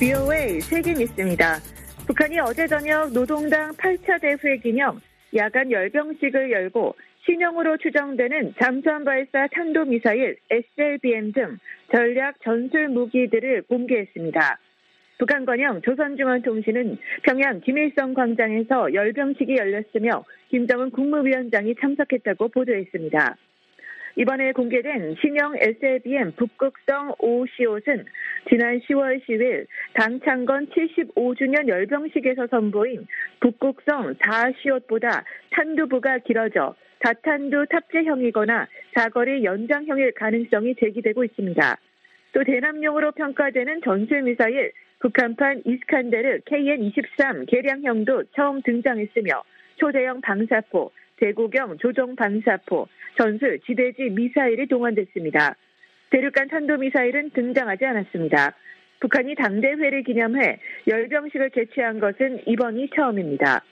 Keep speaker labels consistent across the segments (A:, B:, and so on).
A: VOA 세계 뉴스입니다. 북한이 어제 저녁 노동당 8차 대회 기념 야간 열병식을 열고 신형으로 추정되는 잠수함 발사 탄도미사일 SLBM 등 전략 전술 무기들을 공개했습니다. 북한관영 조선중앙통신은 평양 김일성 광장에서 열병식이 열렸으며 김정은 국무위원장이 참석했다고 보도했습니다. 이번에 공개된 신형 SLBM 북극성 5시옷은 지난 10월 10일 당 창건 75주년 열병식에서 선보인 북극성 4시옷보다 탄두부가 길어져 다탄두 탑재형이거나 사거리 연장형일 가능성이 제기되고 있습니다. 또 대남용으로 평가되는 전술미사일 북한판 이스칸데르 KN-23 개량형도 처음 등장했으며 초대형 방사포, 대구경 조종 방사포, 전술 지대지 미사일이 동원됐습니다. 대륙간 탄도미사일은 등장하지 않았습니다. 북한이 당대회를 기념해 열병식을 개최한 것은 이번이 처음입니다.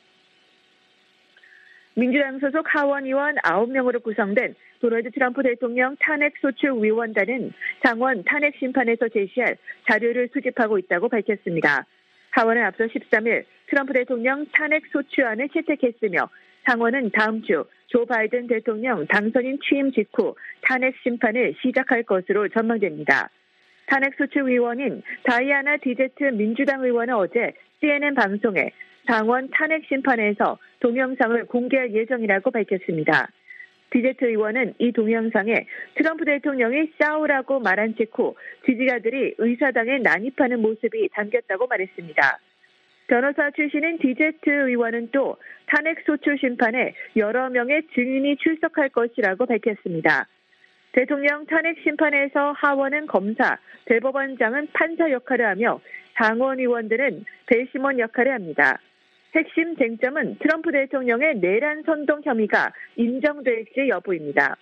A: 민주당 소속 하원 의원 9명으로 구성된 도널드 트럼프 대통령 탄핵소추위원단은 상원 탄핵 심판에서 제시할 자료를 수집하고 있다고 밝혔습니다. 하원은 앞서 13일 트럼프 대통령 탄핵소추안을 채택했으며 상원은 다음 주 조 바이든 대통령 당선인 취임 직후 탄핵 심판을 시작할 것으로 전망됩니다. 탄핵소추위원인 다이아나 디제트 민주당 의원은 어제 CNN 방송에 상원 탄핵 심판에서 동영상을 공개할 예정이라고 밝혔습니다. 디제트 의원은 이 동영상에 트럼프 대통령이 싸우라고 말한 직후 지지자들이 의사당에 난입하는 모습이 담겼다고 말했습니다. 변호사 출신인 디제트 의원은 또 탄핵소추 심판에 여러 명의 증인이 출석할 것이라고 밝혔습니다. 대통령 탄핵 심판에서 하원은 검사, 대법원장은 판사 역할을 하며 상원 의원들은 배심원 역할을 합니다. 핵심 쟁점은 트럼프 대통령의 내란 선동 혐의가 인정될지 여부입니다.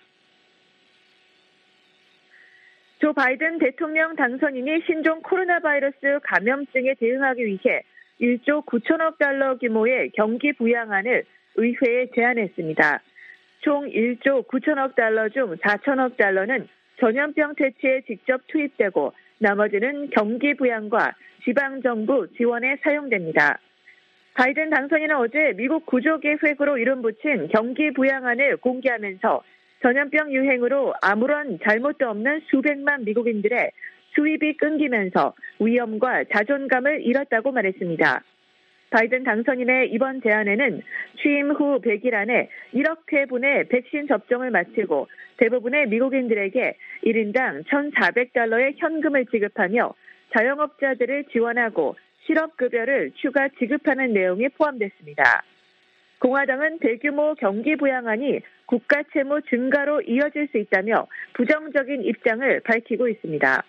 A: 조 바이든 대통령 당선인이 신종 코로나 바이러스 감염증에 대응하기 위해 1조 9천억 달러 규모의 경기 부양안을 의회에 제안했습니다. 총 1조 9천억 달러 중 4천억 달러는 전염병 퇴치에 직접 투입되고 나머지는 경기 부양과 지방정부 지원에 사용됩니다. 바이든 당선인은 어제 미국 구조계획으로 이름 붙인 경기 부양안을 공개하면서 전염병 유행으로 아무런 잘못도 없는 수백만 미국인들의 수입이 끊기면서 위험과 자존감을 잃었다고 말했습니다. 바이든 당선인의 이번 제안에는 취임 후 100일 안에 1억 회분의 백신 접종을 마치고 대부분의 미국인들에게 1인당 1,400달러의 현금을 지급하며 자영업자들을 지원하고 실업급여를 추가 지급하는 내용이 포함됐습니다. 공화당은 대규모 경기 부양안이 국가 채무 증가로 이어질 수 있다며 부정적인 입장을 밝히고 있습니다.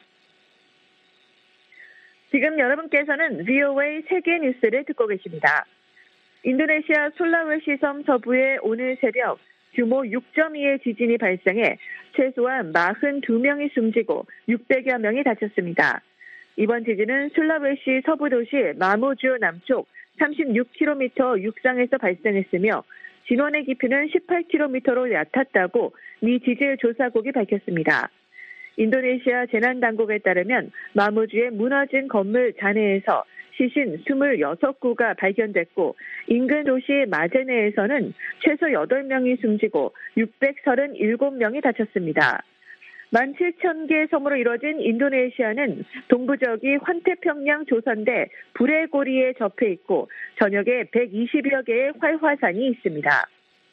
A: 지금 여러분께서는 VOA 세계 뉴스를 듣고 계십니다. 인도네시아 솔라웨시 섬 서부에 오늘 새벽 규모 6.2의 지진이 발생해 최소한 42명이 숨지고 600여 명이 다쳤습니다. 이번 지진은 술라웨시 서부 도시 마무주 남쪽 36km 육상에서 발생했으며 진원의 깊이는 18km로 얕았다고 미 지질조사국이 밝혔습니다. 인도네시아 재난당국에 따르면 마무주의 무너진 건물 잔해에서 시신 26구가 발견됐고 인근 도시 마제네에서는 최소 8명이 숨지고 637명이 다쳤습니다. 17,000개의 섬으로 이뤄진 인도네시아는 동부적이 환태평양 조선대 불의 고리에 접해 있고 전역에 120여 개의 활화산이 있습니다.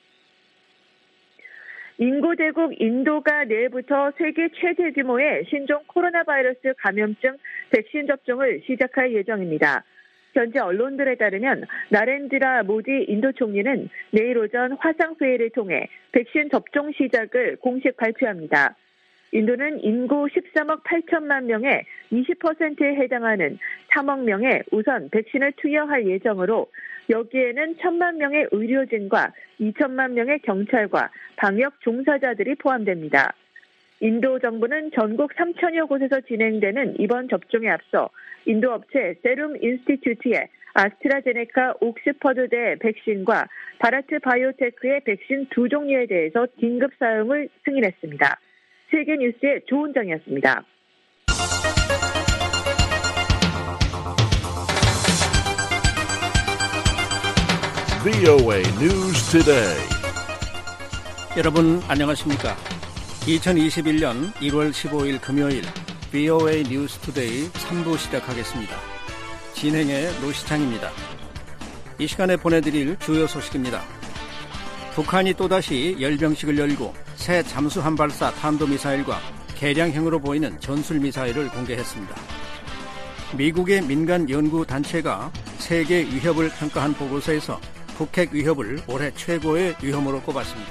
A: 인구대국 인도가 내일부터 세계 최대 규모의 신종 코로나 바이러스 감염증 백신 접종을 시작할 예정입니다. 현재 언론들에 따르면 나렌드라 모디 인도 총리는 내일 오전 화상회의를 통해 백신 접종 시작을 공식 발표합니다. 인도는 인구 13억 8천만 명의 20%에 해당하는 3억 명에 우선 백신을 투여할 예정으로 여기에는 1,000만 명의 의료진과 2천만 명의 경찰과 방역 종사자들이 포함됩니다. 인도 정부는 전국 3천여 곳에서 진행되는 이번 접종에 앞서 인도 업체 세룸 인스티튜트의 아스트라제네카 옥스퍼드대 백신과 바라트 바이오테크의 백신 2종류에 대해서 긴급 사용을 승인했습니다. 세계뉴스의 조은정이었습니다.
B: VOA News Today.
C: 여러분 안녕하십니까? 2021년 1월 15일 금요일 VOA News Today 3부 시작하겠습니다. 진행의 노시창입니다. 이 시간에 보내드릴 주요 소식입니다. 북한이 또다시 열병식을 열고 새 잠수함 발사 탄도미사일과 개량형으로 보이는 전술미사일을 공개했습니다. 미국의 민간 연구단체가 세계 위협을 평가한 보고서에서 북핵 위협을 올해 최고의 위험으로 꼽았습니다.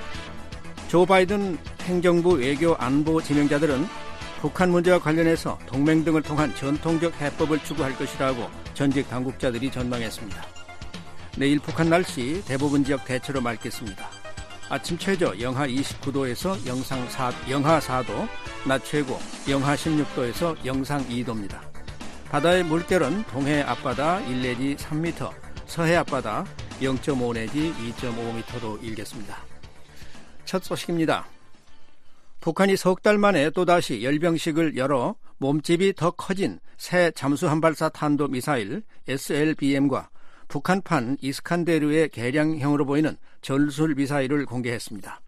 C: 조 바이든 행정부 외교 안보 지명자들은 북한 문제와 관련해서 동맹 등을 통한 전통적 해법을 추구할 것이라고 전직 당국자들이 전망했습니다. 내일 북한 날씨 대부분 지역 대체로 맑겠습니다. 아침 최저 영하 29도에서 영하 4도, 낮 최고 영하 16도에서 영상 2도입니다. 바다의 물결은 동해 앞바다 1 내지 3m, 서해 앞바다 0.5 내지 2.5m로 일겠습니다. 첫 소식입니다. 북한이 석 달 만에 또다시 열병식을 열어 몸집이 더 커진 새 잠수함 발사 탄도미사일 SLBM과 북한판 이스칸데르의 개량형으로 보이는 전술미사일을 공개했습니다.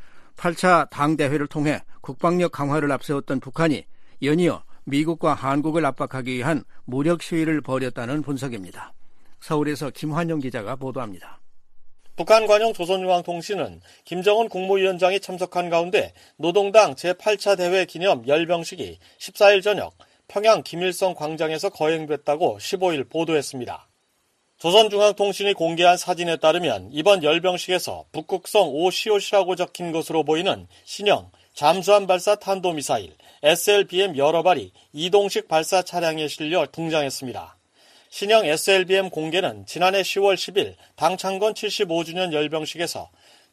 C: 8차 당대회를 통해 국방력 강화를 앞세웠던 북한이 연이어 미국과 한국을 압박하기 위한 무력 시위를 벌였다는 분석입니다. 서울에서 김환영 기자가 보도합니다.
D: 북한 관영 조선중앙통신은 김정은 국무위원장이 참석한 가운데 노동당 제8차 대회 기념 열병식이 14일 저녁 평양 김일성 광장에서 거행됐다고 15일 보도했습니다. 조선중앙통신이 공개한 사진에 따르면 이번 열병식에서 북극성 오시오시라고 적힌 것으로 보이는 신형 잠수함 발사 탄도미사일 SLBM 여러 발이 이동식 발사 차량에 실려 등장했습니다. 신형 SLBM 공개는 지난해 10월 10일 당 창건 75주년 열병식에서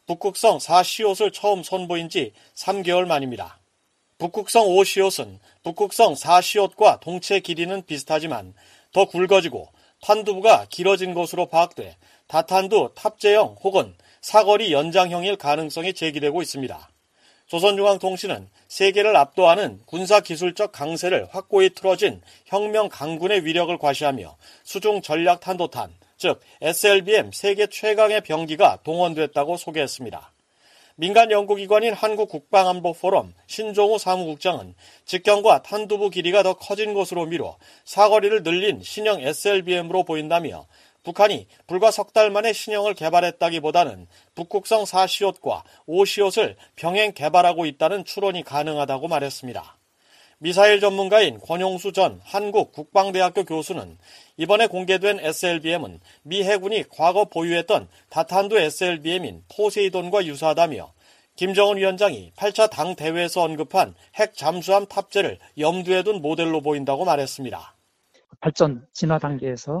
D: 북극성 4시옷을 처음 선보인 지 3개월 만입니다. 북극성 5시옷은 북극성 4시옷과 동체 길이는 비슷하지만 더 굵어지고 탄두부가 길어진 것으로 파악돼 다탄두 탑재형 혹은 사거리 연장형일 가능성이 제기되고 있습니다. 조선중앙통신은 세계를 압도하는 군사기술적 강세를 확고히 틀어진 혁명 강군의 위력을 과시하며 수중 전략 탄도탄, 즉 SLBM 세계 최강의 병기가 동원됐다고 소개했습니다. 민간 연구기관인 한국국방안보포럼 신종우 사무국장은 직경과 탄두부 길이가 더 커진 것으로 미뤄 사거리를 늘린 신형 SLBM으로 보인다며 북한이 불과 석 달 만에 신형을 개발했다기보다는 북극성 4시옷과 5시옷을 병행 개발하고 있다는 추론이 가능하다고 말했습니다. 미사일 전문가인 권용수 전 한국국방대학교 교수는 이번에 공개된 SLBM은 미 해군이 과거 보유했던 다탄두 SLBM인 포세이돈과 유사하다며 김정은 위원장이 8차 당 대회에서 언급한 핵 잠수함 탑재를 염두에 둔 모델로 보인다고 말했습니다.
E: 발전 진화 단계에서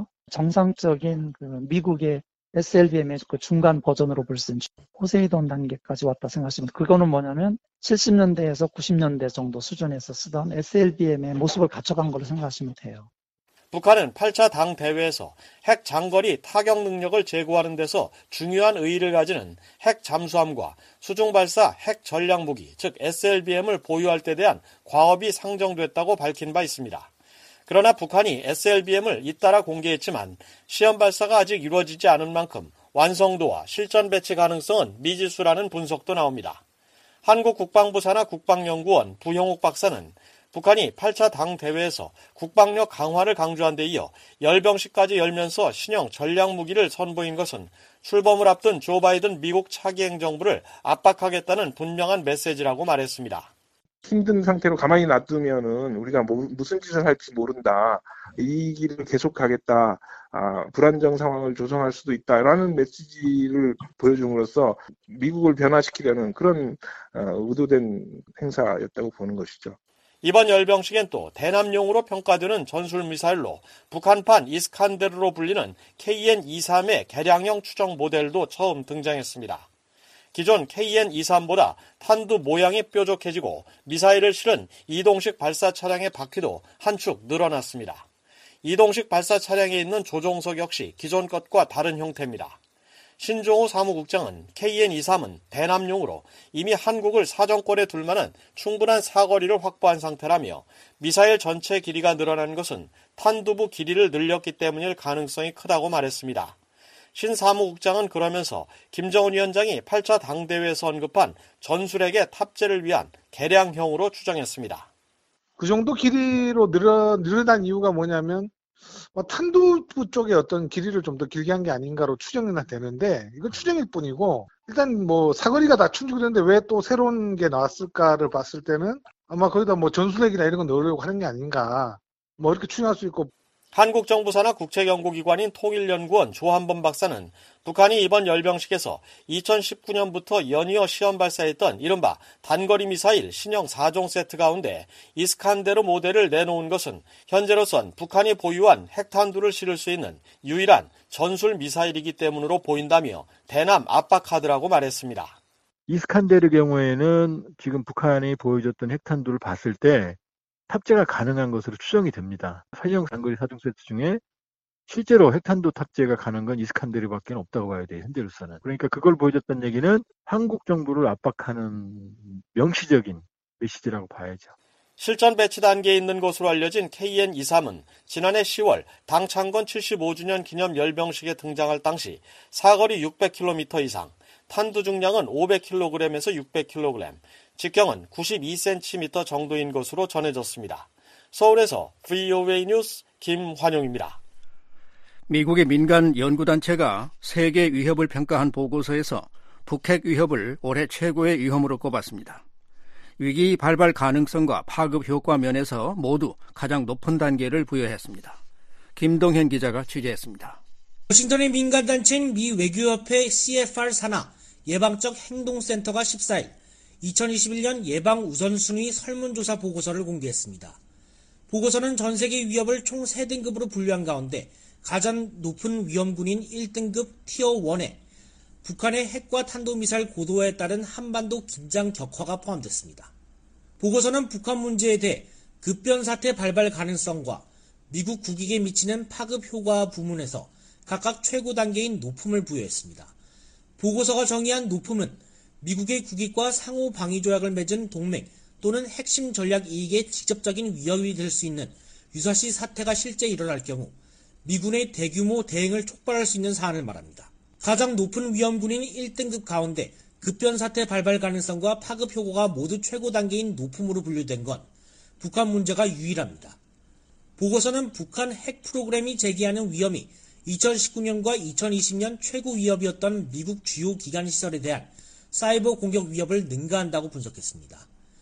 E: 정상적인 미국의 SLBM의 중간 버전으로 볼 수 있는 포세이돈 단계까지 왔다 생각하시면 그거는 뭐냐면 70년대에서 90년대 정도 수준에서 쓰던 SLBM의 모습을 갖춰간 걸로 생각하시면 돼요.
D: 북한은 8차 당 대회에서 핵 장거리 타격 능력을 제고하는 데서 중요한 의의를 가지는 핵 잠수함과 수중 발사 핵 전략 무기, 즉 SLBM을 보유할 때 대한 과업이 상정됐다고 밝힌 바 있습니다. 그러나 북한이 SLBM을 잇따라 공개했지만 시험 발사가 아직 이루어지지 않은 만큼 완성도와 실전 배치 가능성은 미지수라는 분석도 나옵니다. 한국국방부 산하 국방연구원 부형욱 박사는 북한이 8차 당 대회에서 국방력 강화를 강조한 데 이어 열병식까지 열면서 신형 전략 무기를 선보인 것은 출범을 앞둔 조 바이든 미국 차기 행정부를 압박하겠다는 분명한 메시지라고 말했습니다.
F: 힘든 상태로 가만히 놔두면은 우리가 무슨 짓을 할지 모른다. 이 길을 계속 가겠다. 불안정 상황을 조성할 수도 있다라는 메시지를 보여줌으로써 미국을 변화시키려는 그런 의도된 행사였다고 보는 것이죠.
D: 이번 열병식엔 또 대남용으로 평가되는 전술미사일로 북한판 이스칸데르로 불리는 KN-23의 개량형 추정 모델도 처음 등장했습니다. 기존 KN-23보다 탄두 모양이 뾰족해지고 미사일을 실은 이동식 발사 차량의 바퀴도 한 축 늘어났습니다. 이동식 발사 차량에 있는 조종석 역시 기존 것과 다른 형태입니다. 신종우 사무국장은 KN-23은 대남용으로 이미 한국을 사정권에 둘 만한 충분한 사거리를 확보한 상태라며 미사일 전체 길이가 늘어난 것은 탄두부 길이를 늘렸기 때문일 가능성이 크다고 말했습니다. 신 사무국장은 그러면서 김정은 위원장이 8차 당대회에서 언급한 전술핵의 탑재를 위한 개량형으로 추정했습니다.
G: 그 정도 길이로 늘어난 이유가 뭐냐면 탄두부 쪽에 어떤 길이를 좀 더 길게 한 게 아닌가로 추정이 되는데 이건 추정일 뿐이고 일단 사거리가 다 충족이 되는데 왜 또 새로운 게 나왔을까를 봤을 때는 아마 거기다 전술핵이나 이런 거 넣으려고 하는 게 아닌가 이렇게 추정할 수 있고.
D: 한국 정부 산하 국책연구기관인 통일연구원 조한범 박사는 북한이 이번 열병식에서 2019년부터 연이어 시험 발사했던 이른바 단거리 미사일 신형 4종 세트 가운데 이스칸데르 모델을 내놓은 것은 현재로선 북한이 보유한 핵탄두를 실을 수 있는 유일한 전술 미사일이기 때문으로 보인다며 대남 압박 카드라고 말했습니다.
H: 이스칸데르 경우에는 지금 북한이 보여줬던 핵탄두를 봤을 때 탑재가 가능한 것으로 추정이 됩니다. 신형 단거리 4종 세트 중에 실제로 핵탄두 탑재가 가능한 건 이스칸데르밖에 없다고 봐야 돼요. 현재로서는. 그러니까 그걸 보여줬다는 얘기는 한국 정부를 압박하는 명시적인 메시지라고 봐야죠.
D: 실전 배치 단계에 있는 것으로 알려진 KN-23은 지난해 10월 당 창건 75주년 기념 열병식에 등장할 당시 사거리 600km 이상, 탄두 중량은 500kg에서 600kg, 직경은 92cm 정도인 것으로 전해졌습니다. 서울에서 VOA 뉴스 김환용입니다.
C: 미국의 민간 연구단체가 세계 위협을 평가한 보고서에서 북핵 위협을 올해 최고의 위험으로 꼽았습니다. 위기 발발 가능성과 파급 효과 면에서 모두 가장 높은 단계를 부여했습니다. 김동현 기자가 취재했습니다.
I: 워싱턴의 민간단체인 미 외교협회 CFR 산하 예방적 행동센터가 14일 2021년 예방 우선순위 설문조사 보고서를 공개했습니다. 보고서는 전 세계 위협을 총 3등급으로 분류한 가운데 가장 높은 위험군인 1등급 티어1에 북한의 핵과 탄도미사일 고도화에 따른 한반도 긴장 격화가 포함됐습니다. 보고서는 북한 문제에 대해 급변사태 발발 가능성과 미국 국익에 미치는 파급 효과 부문에서 각각 최고 단계인 높음을 부여했습니다. 보고서가 정의한 높음은 미국의 국익과 상호 방위 조약을 맺은 동맹 또는 핵심 전략 이익에 직접적인 위협이 될 수 있는 유사시 사태가 실제 일어날 경우 미군의 대규모 대응을 촉발할 수 있는 사안을 말합니다. 가장 높은 위험군인 1등급 가운데 급변사태 발발 가능성과 파급 효과가 모두 최고 단계인 높음으로 분류된 건 북한 문제가 유일합니다. 보고서는 북한 핵 프로그램이 제기하는 위험이 2019년과 2020년 최고 위협이었던 미국 주요 기관 시설에 대한 사이버 공격 위협을 능가한다고 분석했습니다.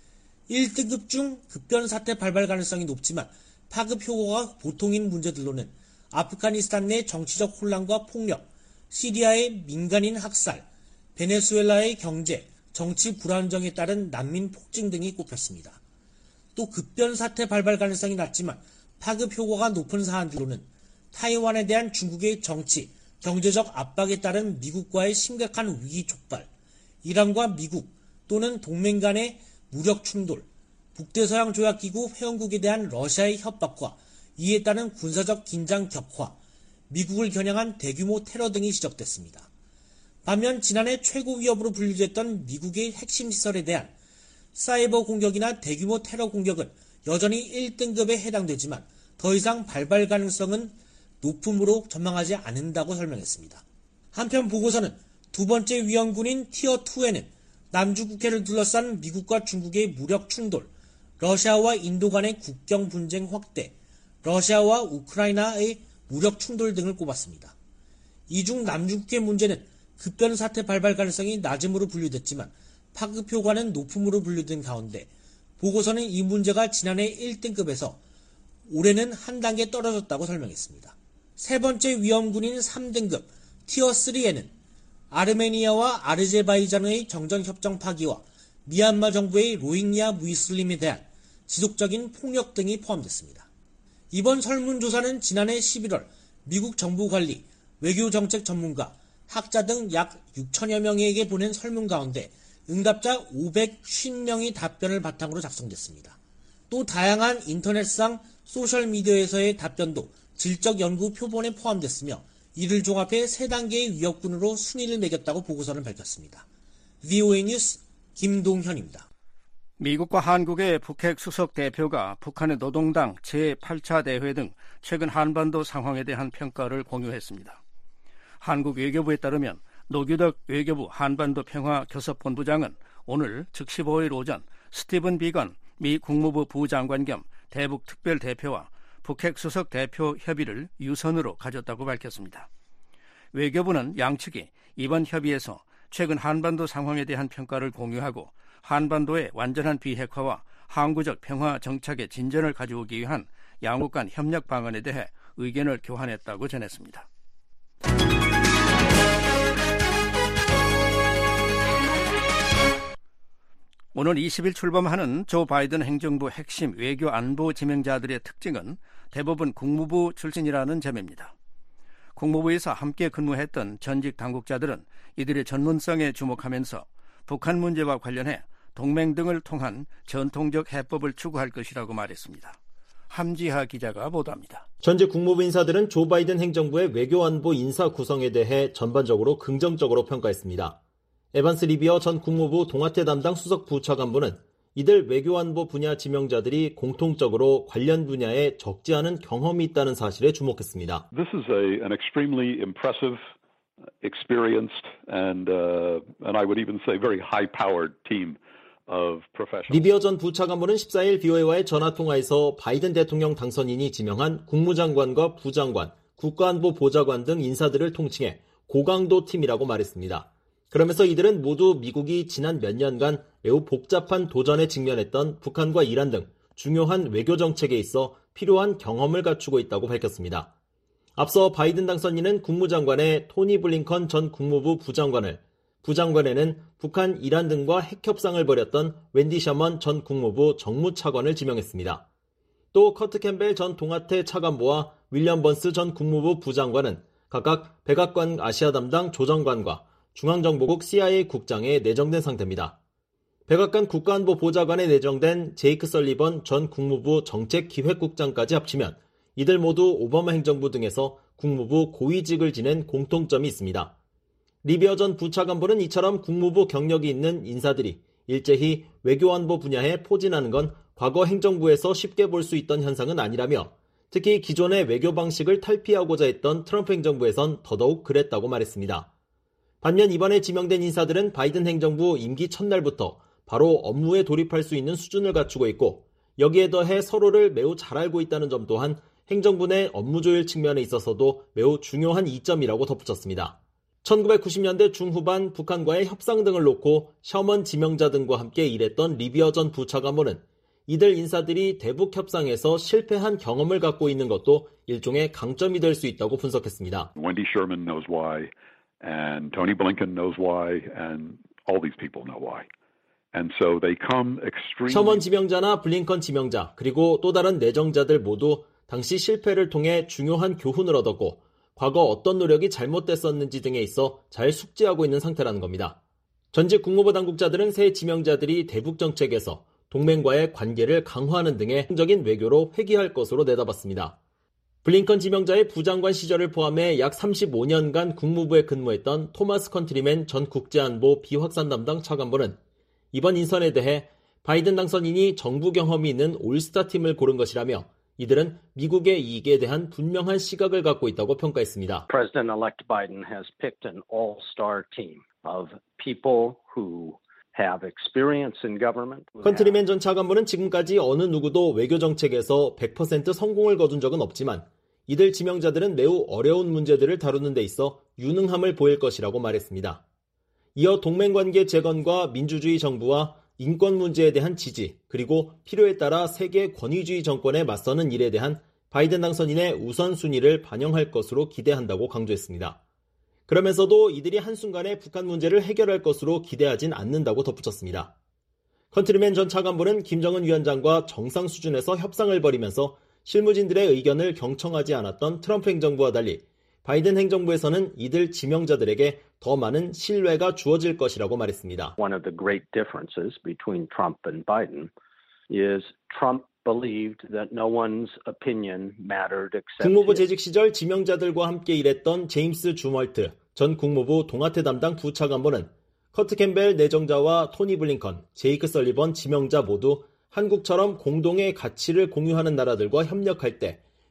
I: 1등급 중 급변사태 발발 가능성이 높지만 파급 효과가 보통인 문제들로는 아프가니스탄 내 정치적 혼란과 폭력, 시리아의 민간인 학살, 베네수엘라의 경제, 정치 불안정에 따른 난민 폭증 등이 꼽혔습니다. 또 급변사태 발발 가능성이 낮지만 파급 효과가 높은 사안들로는 타이완에 대한 중국의 정치, 경제적 압박에 따른 미국과의 심각한 위기 촉발, 이란과 미국 또는 동맹 간의 무력 충돌, 북대서양 조약기구 회원국에 대한 러시아의 협박과 이에 따른 군사적 긴장 격화, 미국을 겨냥한 대규모 테러 등이 지적됐습니다. 반면 지난해 최고 위협으로 분류됐던 미국의 핵심 시설에 대한 사이버 공격이나 대규모 테러 공격은 여전히 1등급에 해당되지만 더 이상 발발 가능성은 높음으로 전망하지 않는다고 설명했습니다. 한편 보고서는 두 번째 위험군인 티어2에는 남주 국해를 둘러싼 미국과 중국의 무력 충돌, 러시아와 인도 간의 국경 분쟁 확대, 러시아와 우크라이나의 무력 충돌 등을 꼽았습니다. 이 중 남주 국해 문제는 급변사태 발발 가능성이 낮음으로 분류됐지만 파급 효과는 높음으로 분류된 가운데 보고서는 이 문제가 지난해 1등급에서 올해는 한 단계 떨어졌다고 설명했습니다. 세 번째 위험군인 3등급 티어3에는 아르메니아와 아르제바이잔의 정전협정 파기와 미얀마 정부의 로힝야 무슬림에 대한 지속적인 폭력 등이 포함됐습니다. 이번 설문조사는 지난해 11월 미국 정부관리, 외교정책 전문가, 학자 등 약 6천여 명에게 보낸 설문 가운데 응답자 550명의 답변을 바탕으로 작성됐습니다. 또 다양한 인터넷상 소셜미디어에서의 답변도 질적 연구 표본에 포함됐으며 이를 종합해 3단계의 위협군으로 순위를 매겼다고 보고서는 밝혔습니다. VOA 뉴스 김동현입니다.
C: 미국과 한국의 북핵 수석 대표가 북한의 노동당 제8차 대회 등 최근 한반도 상황에 대한 평가를 공유했습니다. 한국 외교부에 따르면 노규덕 외교부 한반도 평화교섭본부장은 오늘 즉 15일 오전 스티븐 비건 미 국무부 부장관 겸 대북 특별대표와 북핵 수석 대표 협의를 유선으로 가졌다고 밝혔습니다. 외교부는 양측이 이번 협의에서 최근 한반도 상황에 대한 평가를 공유하고 한반도의 완전한 비핵화와 항구적 평화 정착의 진전을 가져오기 위한 양국 간 협력 방안에 대해 의견을 교환했다고 전했습니다. 오늘 20일 출범하는 조 바이든 행정부 핵심 외교 안보 지명자들의 특징은 대부분 국무부 출신이라는 점입니다. 국무부에서 함께 근무했던 전직 당국자들은 이들의 전문성에 주목하면서 북한 문제와 관련해 동맹 등을 통한 전통적 해법을 추구할 것이라고 말했습니다. 함지하 기자가 보도합니다.
J: 전직 국무부 인사들은 조 바이든 행정부의 외교안보 인사 구성에 대해 전반적으로 긍정적으로 평가했습니다. 에반스 리비어 전 국무부 동아태 담당 수석 부차관보는 이들 외교안보 분야 지명자들이 공통적으로 관련 분야에 적지 않은 경험이 있다는 사실에 주목했습니다.
K: This is an extremely impressive, experienced, and I would even say very high-powered team.
J: 리비어 전 부차관보는 14일 BOA와의 전화통화에서 바이든 대통령 당선인이 지명한 국무장관과 부장관, 국가안보 보좌관 등 인사들을 통칭해 고강도 팀이라고 말했습니다. 그러면서 이들은 모두 미국이 지난 몇 년간 매우 복잡한 도전에 직면했던 북한과 이란 등 중요한 외교 정책에 있어 필요한 경험을 갖추고 있다고 밝혔습니다. 앞서 바이든 당선인은 국무장관에 토니 블링컨 전 국무부 부장관을, 부장관에는 북한, 이란 등과 핵 협상을 벌였던 웬디 셔먼 전 국무부 정무차관을 지명했습니다. 또 커트 캠벨 전 동아태 차관보와 윌리엄 번스 전 국무부 부장관은 각각 백악관 아시아 담당 조정관과 중앙정보국 CIA 국장에 내정된 상태입니다. 백악관 국가안보 보좌관에 내정된 제이크 설리번 전 국무부 정책기획국장까지 합치면 이들 모두 오바마 행정부 등에서 국무부 고위직을 지낸 공통점이 있습니다. 리비어 전 부차관보는 이처럼 국무부 경력이 있는 인사들이 일제히 외교안보 분야에 포진하는 건 과거 행정부에서 쉽게 볼 수 있던 현상은 아니라며 특히 기존의 외교 방식을 탈피하고자 했던 트럼프 행정부에선 더더욱 그랬다고 말했습니다. 반면 이번에 지명된 인사들은 바이든 행정부 임기 첫날부터 바로 업무에 돌입할 수 있는 수준을 갖추고 있고 여기에 더해 서로를 매우 잘 알고 있다는 점 또한 행정부 내 업무 조율 측면에 있어서도 매우 중요한 이점이라고 덧붙였습니다. 1990년대 중후반 북한과의 협상 등을 놓고 셔먼 지명자 등과 함께 일했던 리비어 전 부차관보는 이들 인사들이 대북 협상에서 실패한 경험을 갖고 있는 것도 일종의 강점이 될 수 있다고 분석했습니다.
K: Wendy Sherman knows why, and Tony Blinken knows why, and all these people know why. And so they come extremely...
J: 셔먼 지명자나 블링컨 지명자 그리고 또 다른 내정자들 모두 당시 실패를 통해 중요한 교훈을 얻었고 과거 어떤 노력이 잘못됐었는지 등에 있어 잘 숙지하고 있는 상태라는 겁니다. 전직 국무부 당국자들은 새 지명자들이 대북 정책에서 동맹과의 관계를 강화하는 등의 긍정적인 외교로 회귀할 것으로 내다봤습니다. 블링컨 지명자의 부장관 시절을 포함해 약 35년간 국무부에 근무했던 토마스 컨트리맨 전 국제안보 비확산 담당 차관보는 이번 인선에 대해 바이든 당선인이 정부 경험이 있는 올스타 팀을 고른 것이라며 이들은 미국의 이익에 대한 분명한 시각을 갖고 있다고 평가했습니다.
L: President-elect Biden has picked an all-star team of people who have experience in government.
J: 컨트리맨 전 차관보는 지금까지 어느 누구도 외교 정책에서 100% 성공을 거둔 적은 없지만 이들 지명자들은 매우 어려운 문제들을 다루는 데 있어 유능함을 보일 것이라고 말했습니다. 이어 동맹관계 재건과 민주주의 정부와 인권 문제에 대한 지지, 그리고 필요에 따라 세계 권위주의 정권에 맞서는 일에 대한 바이든 당선인의 우선순위를 반영할 것으로 기대한다고 강조했습니다. 그러면서도 이들이 한순간에 북한 문제를 해결할 것으로 기대하진 않는다고 덧붙였습니다. 컨트리맨 전 차관보는 김정은 위원장과 정상 수준에서 협상을 벌이면서 실무진들의 의견을 경청하지 않았던 트럼프 행정부와 달리 바이든 행정부에서는 이들 지명자들에게 더 많은 신뢰가 주어질 것이라고 말했습니다.
L: One of the great differences between Trump and Biden is Trump believed that no one's opinion mattered except
J: 국무부 재직 시절 지명자들과 함께 일했던 제임스 주멀트 전 국무부 동아태 담당 부차관보는 커트 캠벨 내정자와 토니 블링컨, 제이크 설리번 지명자 모두 한국처럼 공동의 가치를 공유하는 나라들과 협력할 때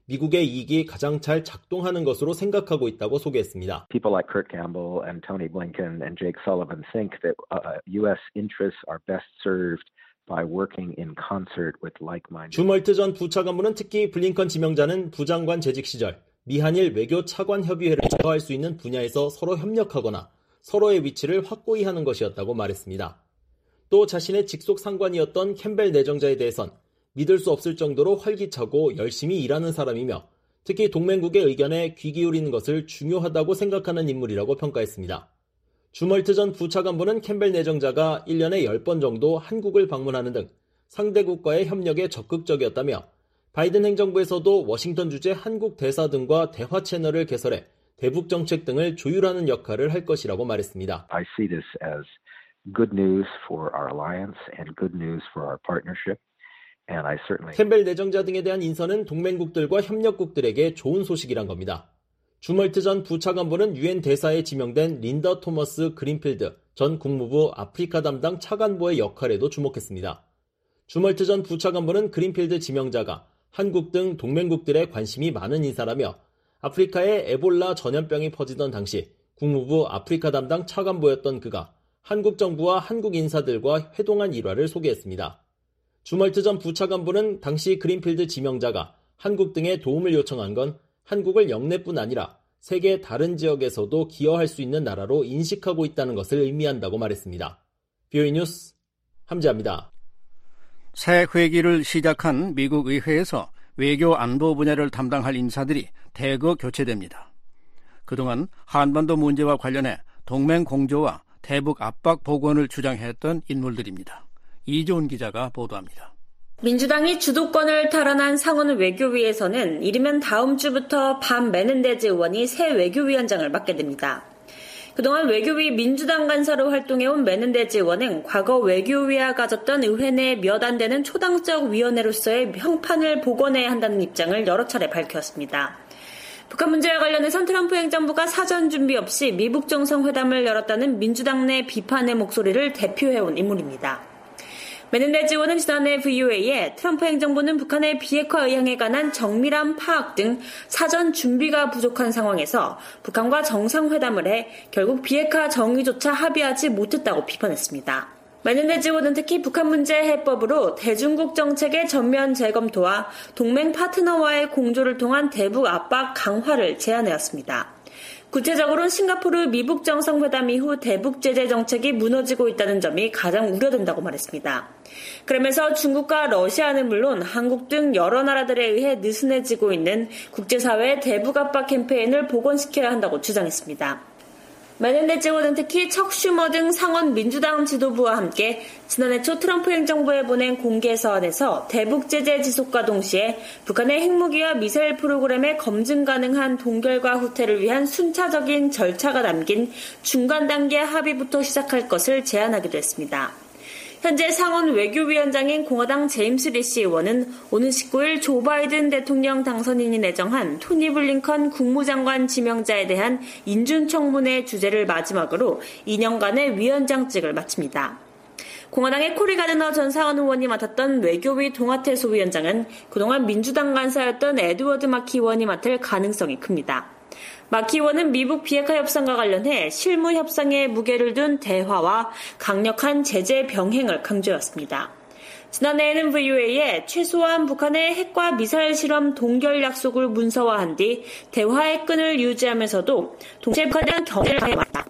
J: 미국의 이익이 가장 잘 작동하는 것으로 생각하고 있다고 소개했습니다.
M: People like Kurt Campbell and Tony Blinken and Jake Sullivan think that U.S. interests are best served by working in concert with like-minded.
J: 줌얼트 전 부차관보는 특히 블링컨 지명자는 부장관 재직 시절 미한일 외교 차관 협의회를 주도할 수 있는 분야에서 서로 협력하거나 서로의 위치를 확고히 하는 것이었다고 말했습니다. 또 자신의 직속 상관이었던 캠벨 내정자에 대해선 믿을 수 없을 정도로 활기차고 열심히 일하는 사람이며 특히 동맹국의 의견에 귀 기울이는 것을 중요하다고 생각하는 인물이라고 평가했습니다. 줌얼트 전 부차관보는 캠벨 내정자가 1년에 10번 정도 한국을 방문하는 등 상대국과의 협력에 적극적이었다며 바이든 행정부에서도 워싱턴 주재 한국 대사 등과 대화 채널을 개설해 대북 정책 등을 조율하는 역할을 할 것이라고 말했습니다.
M: I see this as good news for our alliance and good news for our partnership. And I certainly...
J: 캠벨 내정자 등에 대한 인선은 동맹국들과 협력국들에게 좋은 소식이란 겁니다. 줌얼트 전 부차관보는 유엔 대사에 지명된 린다 토머스 그린필드 전 국무부 아프리카 담당 차관보의 역할에도 주목했습니다. 줌얼트 전 부차관보는 그린필드 지명자가 한국 등 동맹국들에 관심이 많은 인사라며 아프리카에 에볼라 전염병이 퍼지던 당시 국무부 아프리카 담당 차관보였던 그가 한국 정부와 한국 인사들과 회동한 일화를 소개했습니다. 줌얼트 전 부차관보는 당시 그린필드 지명자가 한국 등에 도움을 요청한 건 한국을 영내뿐 아니라 세계 다른 지역에서도 기여할 수 있는 나라로 인식하고 있다는 것을 의미한다고 말했습니다. BOE 뉴스 함지아입니다.
C: 새 회기를 시작한 미국 의회에서 외교 안보 분야를 담당할 인사들이 대거 교체됩니다. 그동안 한반도 문제와 관련해 동맹 공조와 대북 압박 복원을 주장했던 인물들입니다. 이조은 기자가 보도합니다.
N: 민주당이 주도권을 탈환한 상원 외교위에서는 이르면 다음 주부터 밥 메넨데즈 의원이 새 외교위원장을 맡게 됩니다. 그동안 외교위 민주당 간사로 활동해온 메넨데즈 의원은 과거 외교위와 가졌던 의회 내 몇 안 되는 초당적 위원회로서의 형판을 복원해야 한다는 입장을 여러 차례 밝혔습니다. 북한 문제와 관련해선 트럼프 행정부가 사전 준비 없이 미북 정상회담을 열었다는 민주당 내 비판의 목소리를 대표해온 인물입니다. 메넨데즈 의원은 지난해 VOA에 트럼프 행정부는 북한의 비핵화 의향에 관한 정밀한 파악 등 사전 준비가 부족한 상황에서 북한과 정상회담을 해 결국 비핵화 정의조차 합의하지 못했다고 비판했습니다. 메넨데즈 의원은 특히 북한 문제 해법으로 대중국 정책의 전면 재검토와 동맹 파트너와의 공조를 통한 대북 압박 강화를 제안해왔습니다. 구체적으로는 싱가포르 미북 정상회담 이후 대북 제재 정책이 무너지고 있다는 점이 가장 우려된다고 말했습니다. 그러면서 중국과 러시아는 물론 한국 등 여러 나라들에 의해 느슨해지고 있는 국제사회의 대북 압박 캠페인을 복원시켜야 한다고 주장했습니다. 메넨데즈 의원은 특히 척 슈머 등 상원 민주당 지도부와 함께 지난해 초 트럼프 행정부에 보낸 공개 서한에서 대북 제재 지속과 동시에 북한의 핵무기와 미사일 프로그램의 검증 가능한 동결과 후퇴를 위한 순차적인 절차가 담긴 중간 단계 합의부터 시작할 것을 제안하기도 했습니다. 현재 상원 외교위원장인 공화당 제임스 리시 의원은 오는 19일 조 바이든 대통령 당선인이 내정한 토니 블링컨 국무장관 지명자에 대한 인준청문회 주재를 마지막으로 2년간의 위원장직을 마칩니다. 공화당의 코리 가드너 전 상원 의원이 맡았던 외교위 동아태소 위원장은 그동안 민주당 간사였던 에드워드 마키 의원이 맡을 가능성이 큽니다. 마키 의원은 미북 비핵화 협상과 관련해 실무 협상에 무게를 둔 대화와 강력한 제재 병행을 강조했습니다. 지난해에는 VOA에 최소한 북한의 핵과 미사일 실험 동결 약속을 문서화한 뒤 대화의 끈을 유지하면서도 동시에 북한에 대한 경계를 가해왔다.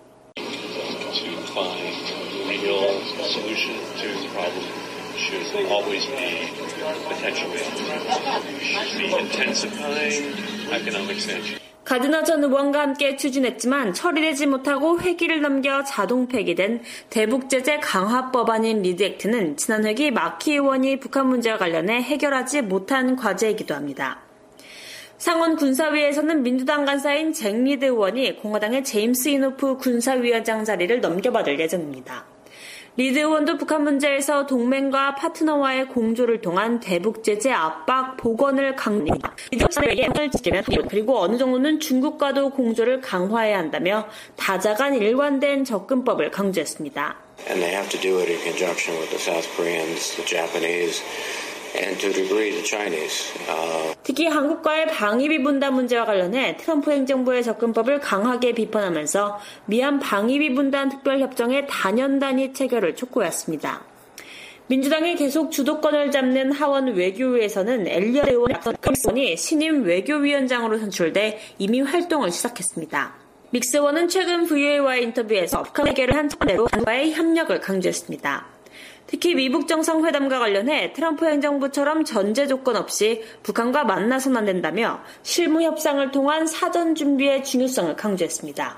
N: 가드너 전 의원과 함께 추진했지만 처리되지 못하고 회기를 넘겨 자동 폐기된 대북 제재 강화 법안인 리드 액트는 지난 회기 마키 의원이 북한 문제와 관련해 해결하지 못한 과제이기도 합니다. 상원 군사위에서는 민주당 간사인 잭 리드 의원이 공화당의 제임스 이노프 군사위원장 자리를 넘겨받을 예정입니다. 리드 의원도 북한 문제에서 동맹과 파트너와의 공조를 통한 대북 제재 압박 복원을 강조합니다. 리드 의원을 지키면 그리고 어느 정도는 중국과도 공조를 강화해야 한다며 다자간 일관된 접근법을 강조했습니다.
O: And they have to do it in conjunction with the South Koreans, the Japanese, and to a degree the Chinese.
N: 특히 한국과의 방위비 분담 문제와 관련해 트럼프 행정부의 접근법을 강하게 비판하면서 미한 방위비 분담 특별협정의 단연단위 체결을 촉구했습니다. 민주당이 계속 주도권을 잡는 하원 외교위에서는 엘리엇 의원이 신임 외교위원장으로 선출돼 이미 활동을 시작했습니다. 믹스 의원은 최근 VOA와의 인터뷰에서 북한 해결을 한 차원으로 한국과의 협력을 강조했습니다. 특히 미북 정상회담과 관련해 트럼프 행정부처럼 전제 조건 없이 북한과 만나서는 안 된다며 실무 협상을 통한 사전 준비의 중요성을 강조했습니다.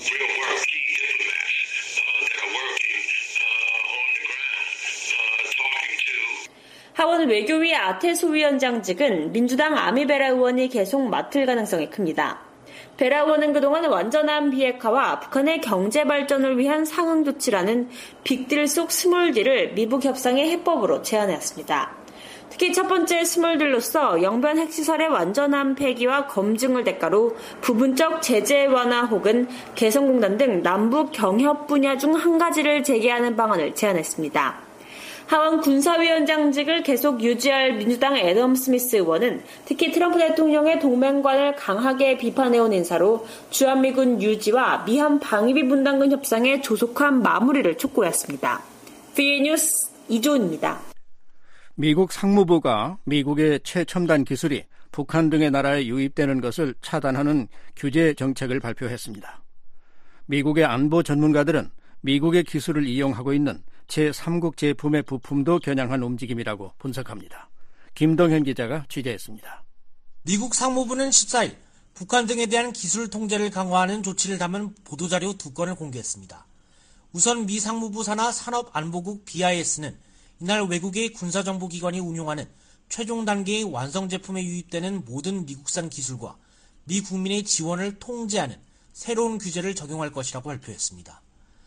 N: 하원 외교위 아태수 위원장직은 민주당 아미베라 의원이 계속 맡을 가능성이 큽니다. 베라 의원은 그동안 완전한 비핵화와 북한의 경제 발전을 위한 상응 조치라는 빅딜 속 스몰딜을 미북 협상의 해법으로 제안했습니다. 특히 첫 번째 스몰딜로서 영변 핵시설의 완전한 폐기와 검증을 대가로 부분적 제재 완화 혹은 개성공단 등 남북 경협 분야 중 한 가지를 제기하는 방안을 제안했습니다. 하원 군사위원장직을 계속 유지할 민주당 애덤 스미스 의원은 특히 트럼프 대통령의 동맹관을 강하게 비판해온 인사로 주한미군 유지와 미한 방위비 분담금 협상의 조속한 마무리를 촉구했습니다. VOA 뉴스 이조은입니다.
C: 미국 상무부가 미국의 최첨단 기술이 북한 등의 나라에 유입되는 것을 차단하는 규제 정책을 발표했습니다. 미국의 안보 전문가들은 미국의 기술을 이용하고 있는 제3국 제품의 부품도 겨냥한 움직임이라고 분석합니다. 김동현 기자가 취재했습니다.
I: 미국 상무부는 14일 북한 등에 대한 기술 통제를 강화하는 조치를 담은 보도자료 2건을 공개했습니다. 우선 미 상무부 산하 산업안보국 BIS는 이날 외국의 군사정보기관이 운용하는 최종 단계의 완성 제품에 유입되는 모든 미국산 기술과 미 국민의 지원을 통제하는 새로운 규제를 적용할 것이라고 발표했습니다.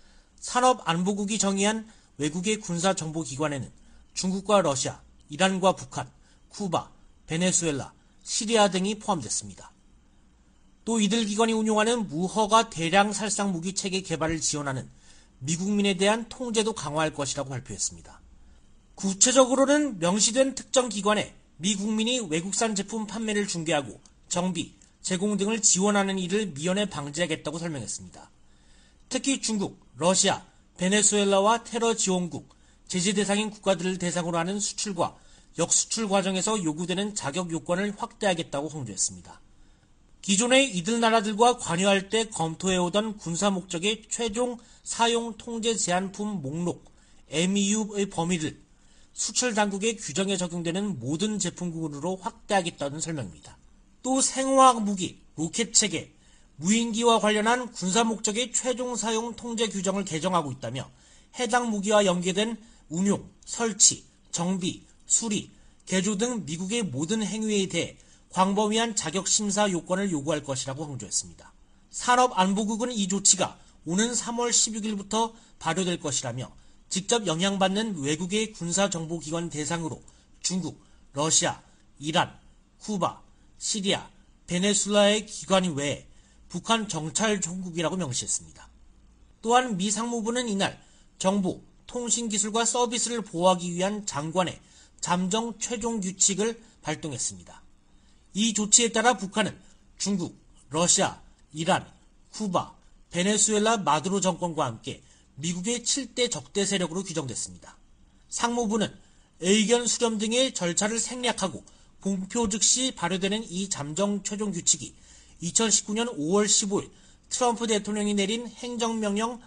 I: 산업안보국이 정의한 외국의 군사정보기관에는 중국과 러시아, 이란과 북한, 쿠바, 베네수엘라, 시리아 등이 포함됐습니다. 또 이들 기관이 운용하는 무허가 대량 살상 무기 체계 개발을 지원하는 미국민에 대한 통제도 강화할 것이라고 발표했습니다. 구체적으로는 명시된 특정 기관에 미국민이 외국산 제품 판매를 중개하고 정비, 제공 등을 지원하는 일을 미연에 방지하겠다고 설명했습니다. 특히 중국, 러시아, 베네수엘라와 테러 지원국, 제재 대상인 국가들을 대상으로 하는 수출과 역수출 과정에서 요구되는 자격 요건을 확대하겠다고 강조했습니다. 기존에 이들 나라들과 관여할 때 검토해오던 군사 목적의 최종 사용 통제 제한품 목록 MEU의 범위를 수출 당국의 규정에 적용되는 모든 제품군으로 확대하겠다는 설명입니다. 또 생화학 무기, 로켓 체계, 무인기와 관련한 군사 목적의 최종 사용 통제 규정을 개정하고 있다며 해당 무기와 연계된 운용, 설치, 정비, 수리, 개조 등 미국의 모든 행위에 대해 광범위한 자격 심사 요건을 요구할 것이라고 강조했습니다. 산업안보국은 이 조치가 오는 3월 16일부터 발효될 것이라며 직접 영향받는 외국의 군사정보기관 대상으로 중국, 러시아, 이란, 쿠바, 시리아, 베네수엘라의 기관 외에 북한 정찰 종국이라고 명시했습니다. 또한 미 상무부는 이날 정보, 통신기술과 서비스를 보호하기 위한 장관의 잠정 최종 규칙을 발동했습니다. 이 조치에 따라 북한은 중국, 러시아, 이란, 쿠바, 베네수엘라 마두로 정권과 함께 미국의 7대 적대 세력으로 규정됐습니다. 상무부는 의견 수렴 등의 절차를 생략하고 공표 즉시 발효되는 이 잠정 최종 규칙이 2019년 5월 15일 트럼프 대통령이 내린 행정명령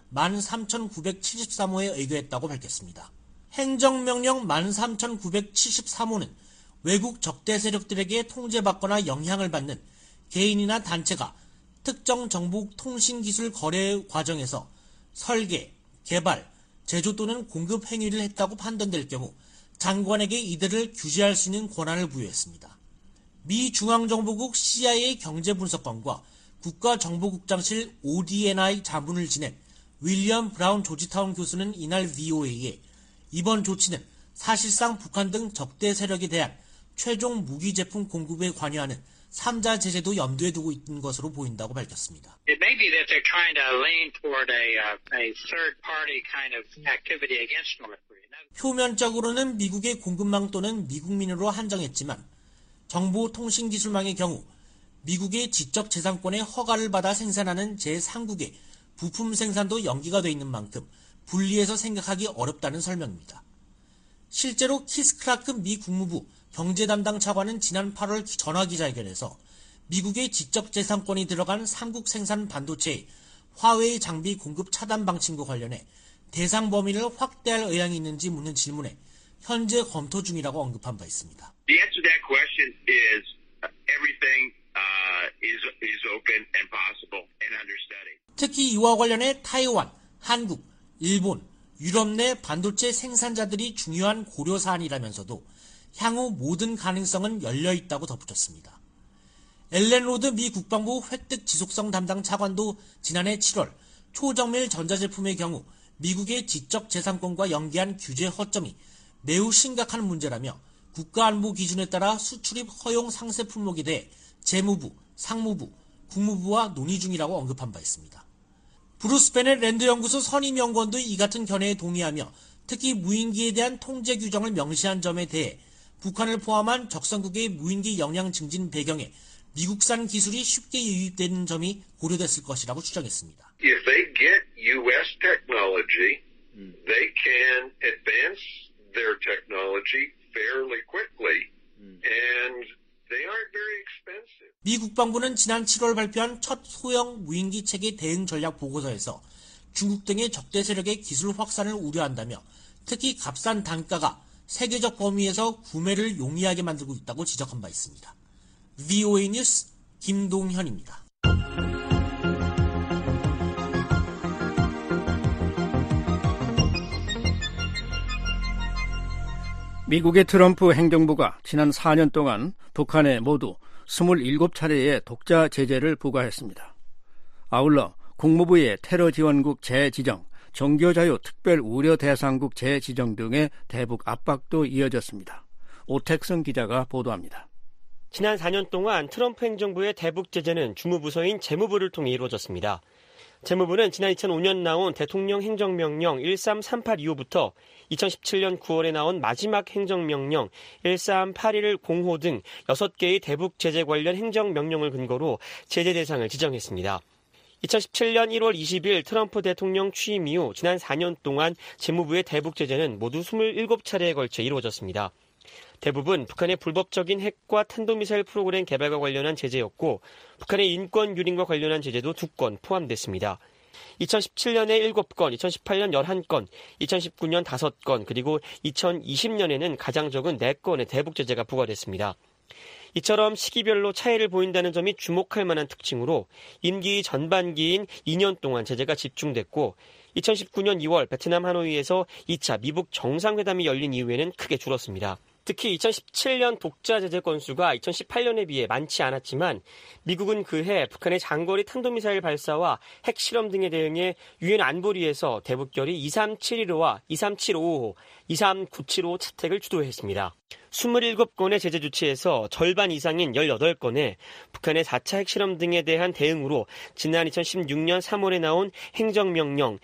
I: 13,973호에 의거했다고 밝혔습니다. 행정명령 13,973호는 외국 적대 세력들에게 통제받거나 영향을 받는 개인이나 단체가 특정 정보 통신기술 거래 과정에서 설계, 개발, 제조 또는 공급 행위를 했다고 판단될 경우 장관에게 이들을 규제할 수 있는 권한을 부여했습니다. 미 중앙정보국 CIA 경제분석관과 국가정보국장실 ODNI 자문을 지낸 윌리엄 브라운 조지타운 교수는 이날 VOA에 이번 조치는 사실상 북한 등 적대 세력에 대한 최종 무기 제품 공급에 관여하는 3자 제재도 염두에 두고 있는 것으로 보인다고 밝혔습니다.
P: It may be that they're trying to lean toward a third party kind of activity against North Korea.
I: 표면적으로는 미국의 공급망 또는 미국민으로 한정했지만 정보통신기술망의 경우 미국의 지적재산권의 허가를 받아 생산하는 제3국의 부품 생산도 연기가 돼 있는 만큼 분리해서 생각하기 어렵다는 설명입니다. 실제로 키스 클라크 미 국무부 경제담당 차관은 지난 8월 전화기자회견에서 미국의 지적재산권이 들어간 3국 생산 반도체의 화웨이 장비 공급 차단 방침과 관련해 대상 범위를 확대할 의향이 있는지 묻는 질문에 현재 검토 중이라고 언급한 바 있습니다.
P: The answer to that question is everything is open and possible and under study.
I: 특히 이와 관련해 타이완, 한국, 일본, 유럽 내 반도체 생산자들이 중요한 고려 사안이라면서도 향후 모든 가능성은 열려 있다고 덧붙였습니다. 앨런 로드 미 국방부 획득 지속성 담당 차관도 지난해 7월 초정밀 전자제품의 경우 미국의 지적재산권과 연계한 규제 허점이 매우 심각한 문제라며 국가안보 기준에 따라 수출입 허용 상세 품목에 대해 재무부, 상무부, 국무부와 논의 중이라고 언급한 바 있습니다. 브루스 베넷 랜드 연구소 선임연구원도 이 같은 견해에 동의하며 특히 무인기에 대한 통제 규정을 명시한 점에 대해 북한을 포함한 적성국의 무인기 역량 증진 배경에 미국산 기술이 쉽게 유입되는 점이 고려됐을 것이라고 추정했습니다.
P: If they get U.S. technology, they can advance their technology fairly quickly, and they aren't very expensive.
I: 미 국방부는 지난 7월 발표한 첫 소형 무인기 체계 대응 전략 보고서에서 중국 등의 적대 세력의 기술 확산을 우려한다며 특히 값싼 단가가 세계적 범위에서 구매를 용이하게 만들고 있다고 지적한 바 있습니다. VOA 뉴스 김동현입니다.
C: 미국의 트럼프 행정부가 지난 4년 동안 북한에 모두 27차례의 독자 제재를 부과했습니다. 아울러 국무부의 테러 지원국 재지정, 종교자유 특별 우려 대상국 재지정 등의 대북 압박도 이어졌습니다. 오택승 기자가 보도합니다.
Q: 지난 4년 동안 트럼프 행정부의 대북 제재는 주무부서인 재무부를 통해 이루어졌습니다. 재무부는 지난 2005년 나온 대통령 행정명령 1338 이후부터 2017년 9월에 나온 마지막 행정명령 1381 공호 등 6개의 대북 제재 관련 행정명령을 근거로 제재 대상을 지정했습니다. 2017년 1월 20일 트럼프 대통령 취임 이후 지난 4년 동안 재무부의 대북 제재는 모두 27차례에 걸쳐 이루어졌습니다. 대부분 북한의 불법적인 핵과 탄도미사일 프로그램 개발과 관련한 제재였고 북한의 인권 유린과 관련한 제재도 2건 포함됐습니다. 2017년에 7건, 2018년 11건, 2019년 5건, 그리고 2020년에는 가장 적은 4건의 대북 제재가 부과됐습니다. 이처럼 시기별로 차이를 보인다는 점이 주목할 만한 특징으로 임기 전반기인 2년 동안 제재가 집중됐고 2019년 2월 베트남 하노이에서 2차 미북 정상회담이 열린 이후에는 크게 줄었습니다. 특히 2017년 독자 제재 건수가 2018년에 비해 많지 않았지만 미국은 그해 북한의 장거리 탄도미사일 발사와 핵실험 등에 대응해 유엔 안보리에서 대북결의 2371호와 23755호, 23975 채택을 주도했습니다. 27건의 제재 조치에서 절반 이상인 18건에 북한의 4차 핵실험 등에 대한 대응으로 지난 2016년 3월에 나온 행정명령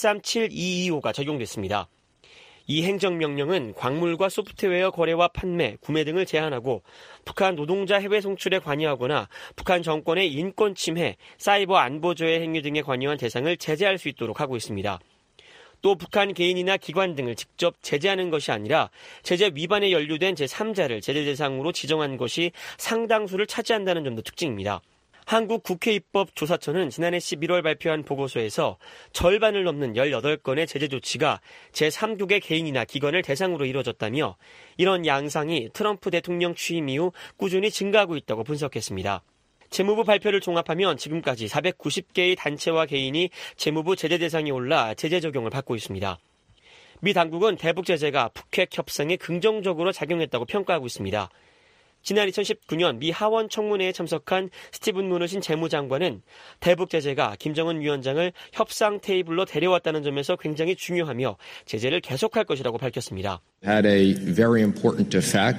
Q: 137225가 적용됐습니다. 이 행정명령은 광물과 소프트웨어 거래와 판매, 구매 등을 제한하고 북한 노동자 해외 송출에 관여하거나 북한 정권의 인권 침해, 사이버 안보조회 행위 등에 관여한 대상을 제재할 수 있도록 하고 있습니다. 또 북한 개인이나 기관 등을 직접 제재하는 것이 아니라 제재 위반에 연루된 제3자를 제재 대상으로 지정한 것이 상당수를 차지한다는 점도 특징입니다. 한국 국회입법조사처는 지난해 11월 발표한 보고서에서 절반을 넘는 18건의 제재 조치가 제3국의 개인이나 기관을 대상으로 이루어졌다며 이런 양상이 트럼프 대통령 취임 이후 꾸준히 증가하고 있다고 분석했습니다. 재무부 발표를 종합하면 지금까지 490개의 단체와 개인이 재무부 제재 대상에 올라 제재 적용을 받고 있습니다. 미 당국은 대북 제재가 북핵 협상에 긍정적으로 작용했다고 평가하고 있습니다. 지난 2019년 미 하원 청문회에 참석한 스티븐 무누신 재무장관은 대북 제재가 김정은 위원장을 협상 테이블로 데려왔다는 점에서 굉장히 중요하며 제재를 계속할 것이라고 밝혔습니다.
R: Had a very important effect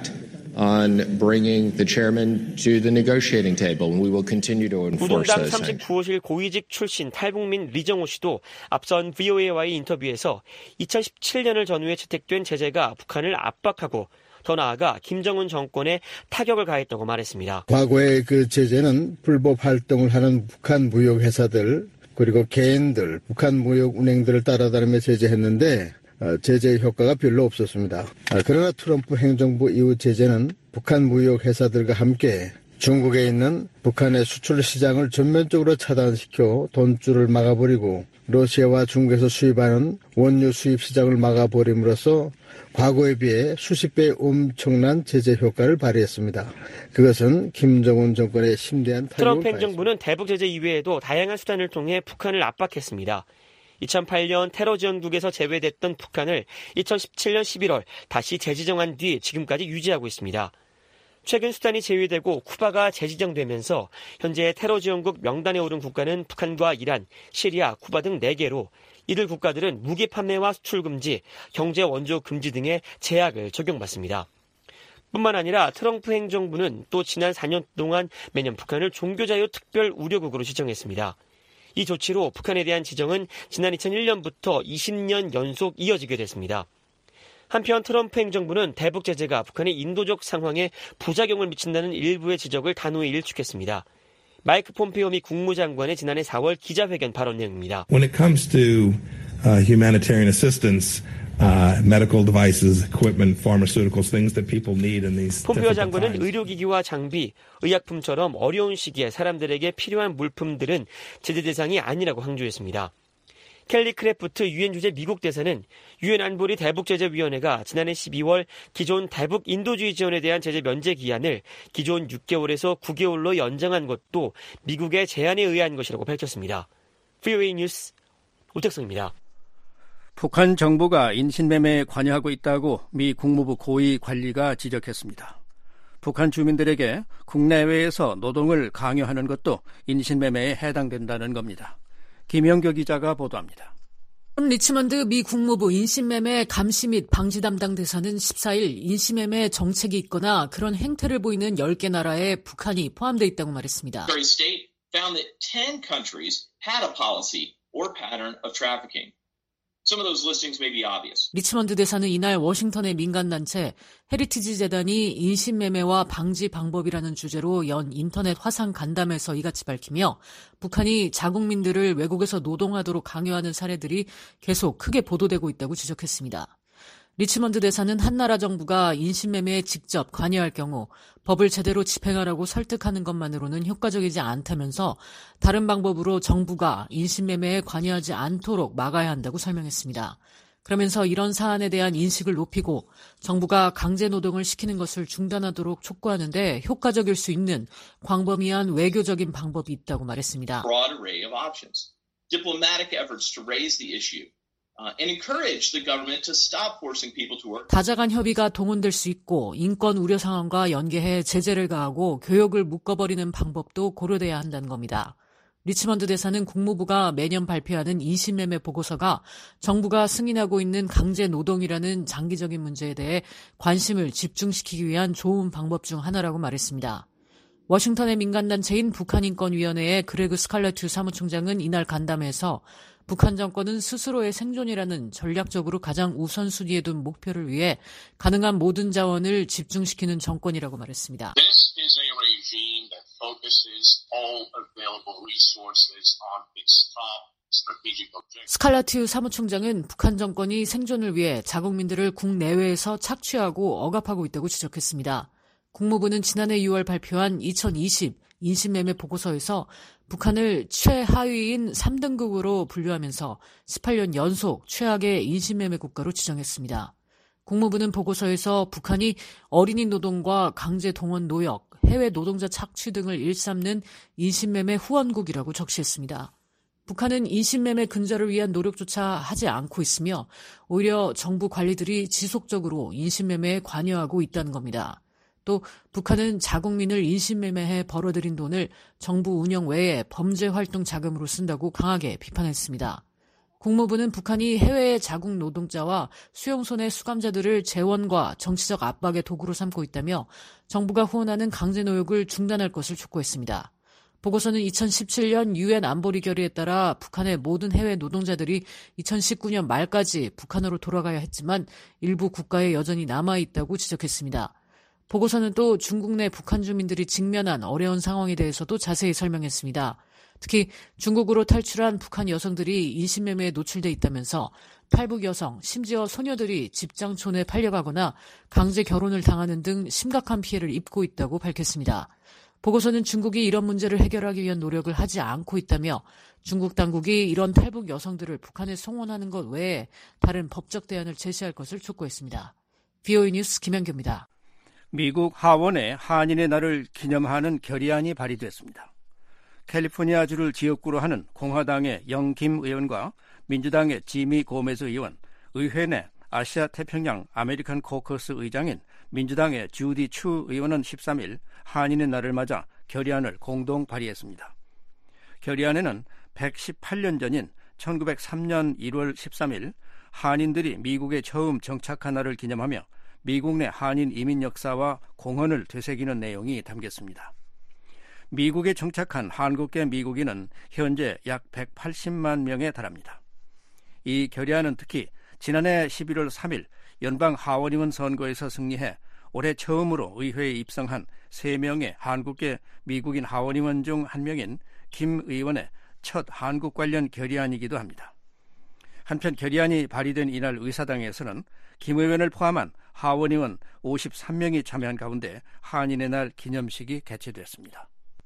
R: on bringing the chairman to the negotiating table, and we will continue to enforce
Q: 우동당
R: those things.
Q: 39호실 고위직 출신 탈북민 리정호 씨도 앞선 VOA와의 인터뷰에서 2017년을 전후에 채택된 제재가 북한을 압박하고 더 나아가 김정은 정권에 타격을 가했다고 말했습니다.
S: 과거의 그 제재는 불법 활동을 하는 북한 무역 회사들 그리고 개인들, 북한 무역 운행들을 따라다니며 제재했는데 제재 효과가 별로 없었습니다. 그러나 트럼프 행정부 이후 제재는 북한 무역 회사들과 함께 중국에 있는 북한의 수출 시장을 전면적으로 차단시켜 돈줄을 막아버리고 러시아와 중국에서 수입하는 원유 수입 시장을 막아버림으로써 과거에 비해 수십 배 엄청난 제재 효과를 발휘했습니다. 그것은 김정은 정권의 심대한 타격을
Q: 트럼프 행정부는 대북 제재 이외에도 다양한 수단을 통해 북한을 압박했습니다. 2008년 테러 지원국에서 제외됐던 북한을 2017년 11월 다시 재지정한 뒤 지금까지 유지하고 있습니다. 최근 수단이 제외되고 쿠바가 재지정되면서 현재 테러 지원국 명단에 오른 국가는 북한과 이란, 시리아, 쿠바 등 4개로 이들 국가들은 무기 판매와 수출 금지, 경제 원조 금지 등의 제약을 적용받습니다. 뿐만 아니라 트럼프 행정부는 또 지난 4년 동안 매년 북한을 종교자유 특별 우려국으로 지정했습니다. 이 조치로 북한에 대한 지정은 지난 2001년부터 20년 연속 이어지게 됐습니다. 한편 트럼프 행정부는 대북 제재가 북한의 인도적 상황에 부작용을 미친다는 일부의 지적을 단호히 일축했습니다. 마이크 폼페오 미 국무장관의 지난해 4월 기자회견 발언 내용입니다.
T: When it comes to humanitarian assistance, medical devices, equipment, pharmaceuticals, things that people need in these
Q: 폼페오
T: difficult
Q: 장관은
T: times.
Q: 의료기기와 장비, 의약품처럼 어려운 시기에 사람들에게 필요한 물품들은 제재 대상이 아니라고 강조했습니다. 켈리 크래프트 유엔 주재 미국 대사는 유엔 안보리 대북제재위원회가 지난해 12월 기존 대북 인도주의 지원에 대한 제재 면제 기한을 기존 6개월에서 9개월로 연장한 것도 미국의 제안에 의한 것이라고 밝혔습니다. VOA 뉴스 오택성입니다.
C: 북한 정부가 인신매매에 관여하고 있다고 미 국무부 고위 관리가 지적했습니다. 북한 주민들에게 국내외에서 노동을 강요하는 것도 인신매매에 해당된다는 겁니다. 김영교 기자가 보도합니다.
U: 리치먼드 미 국무부 인신매매 감시 및 방지 담당 대사는 14일 인신매매 정책이 있거나 그런 행태를 보이는 10개 나라에 북한이 포함되어 있다고 말했습니다.
V: Secretary of State found that 10 countries had a policy or pattern of trafficking. Some of those listings may be obvious.
U: 리치먼드 대사는 이날 워싱턴의 민간단체 헤리티지 재단이 인신매매와 방지 방법이라는 주제로 연 인터넷 화상 간담회에서 이같이 밝히며 북한이 자국민들을 외국에서 노동하도록 강요하는 사례들이 계속 크게 보도되고 있다고 지적했습니다. 리치먼드 대사는 한 나라 정부가 인신매매에 직접 관여할 경우 법을 제대로 집행하라고 설득하는 것만으로는 효과적이지 않다면서 다른 방법으로 정부가 인신매매에 관여하지 않도록 막아야 한다고 설명했습니다. 그러면서 이런 사안에 대한 인식을 높이고 정부가 강제노동을 시키는 것을 중단하도록 촉구하는데 효과적일 수 있는 광범위한 외교적인 방법이 있다고 말했습니다.
V: Broad array of options. Diplomatic efforts to raise the issue. And encourage the government to stop forcing people to work.
U: 다자간 협의가 동원될 수 있고 인권 우려 상황과 연계해 제재를 가하고 교역을 묶어버리는 방법도 고려돼야 한다는 겁니다. 리치먼드 대사는 국무부가 매년 발표하는 인신매매 보고서가 정부가 승인하고 있는 강제 노동이라는 장기적인 문제에 대해 관심을 집중시키기 위한 좋은 방법 중 하나라고 말했습니다. 워싱턴의 민간단체인 북한인권위원회의 그레그 스칼레트 사무총장은 이날 간담회에서 북한 정권은 스스로의 생존이라는 전략적으로 가장 우선순위에 둔 목표를 위해 가능한 모든 자원을 집중시키는 정권이라고 말했습니다.
V: This is a regime that focuses all available resources on its top strategic objectives.
U: 스칼라티우 사무총장은 북한 정권이 생존을 위해 자국민들을 국내외에서 착취하고 억압하고 있다고 지적했습니다. 국무부는 지난해 6월 발표한 2020 인신매매 보고서에서 북한을 최하위인 3등급으로 분류하면서 18년 연속 최악의 인신매매 국가로 지정했습니다. 국무부는 보고서에서 북한이 어린이 노동과 강제 동원 노역, 해외 노동자 착취 등을 일삼는 인신매매 후원국이라고 적시했습니다. 북한은 인신매매 근절을 위한 노력조차 하지 않고 있으며 오히려 정부 관리들이 지속적으로 인신매매에 관여하고 있다는 겁니다. 또 북한은 자국민을 인신매매해 벌어들인 돈을 정부 운영 외에 범죄활동 자금으로 쓴다고 강하게 비판했습니다. 국무부는 북한이 해외의 자국 노동자와 수용소내 수감자들을 재원과 정치적 압박의 도구로 삼고 있다며 정부가 후원하는 강제노역을 중단할 것을 촉구했습니다. 보고서는 2017년 유엔 안보리 결의에 따라 북한의 모든 해외 노동자들이 2019년 말까지 북한으로 돌아가야 했지만 일부 국가에 여전히 남아있다고 지적했습니다. 보고서는 또 중국 내 북한 주민들이 직면한 어려운 상황에 대해서도 자세히 설명했습니다. 특히 중국으로 탈출한 북한 여성들이 인신매매에 노출돼 있다면서 탈북 여성, 심지어 소녀들이 집장촌에 팔려가거나 강제 결혼을 당하는 등 심각한 피해를 입고 있다고 밝혔습니다. 보고서는 중국이 이런 문제를 해결하기 위한 노력을 하지 않고 있다며 중국 당국이 이런 탈북 여성들을 북한에 송원하는 것 외에 다른 법적 대안을 제시할 것을 촉구했습니다. VOA 뉴스 김현규입니다.
C: 미국 하원에 한인의 날을 기념하는 결의안이 발의됐습니다. 캘리포니아주를 지역구로 하는 공화당의 영김 의원과 민주당의 지미 고메즈 의원, 의회 내 아시아 태평양 아메리칸 코커스 의장인 민주당의 주디 추 의원은 13일 한인의 날을 맞아 결의안을 공동 발의했습니다. 결의안에는 118년 전인 1903년 1월 13일 한인들이 미국에 처음 정착한 날을 기념하며 미국 내 한인 이민 역사와 공헌을 되새기는 내용이 담겼습니다. 미국에 정착한 한국계 미국인은 현재 약 180만 명에 달합니다. 이 결의안은 특히 지난해 11월 3일 연방 하원의원 선거에서 승리해 올해 처음으로 의회에 입성한 3명의 한국계 미국인 하원의원 중 한 명인 김 의원의 첫 한국 관련 결의안이기도 합니다. 한편 결의안이 발의된 이날 의사당에서는 김 의원을 포함한 하원의원 53명이 참여한 가운데 한인의 날 기념식이 개최됐습니다.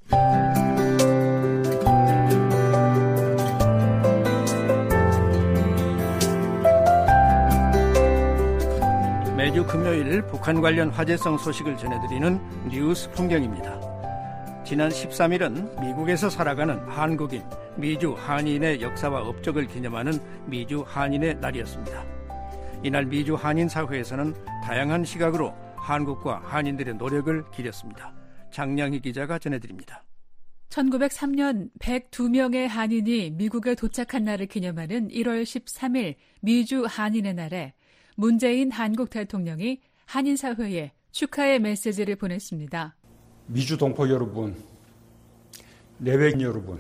C: 매주 금요일 북한 관련 화제성 소식을 전해드리는 뉴스 풍경입니다. 지난 13일은 미국에서 살아가는 한국인, 미주 한인의 역사와 업적을 기념하는 미주 한인의 날이었습니다. 이날 미주 한인 사회에서는 다양한 시각으로 한국과 한인들의 노력을 기렸습니다. 장량희 기자가 전해드립니다.
A: 1903년 102명의 한인이 미국에 도착한 날을 기념하는 1월 13일 미주 한인의 날에 문재인 한국 대통령이 한인사회에 축하의 메시지를 보냈습니다.
B: 미주 동포 여러분, 내외인 여러분,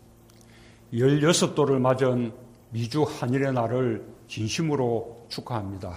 B: 16돌을 맞은 미주 한인의 날을 진심으로 축하합니다.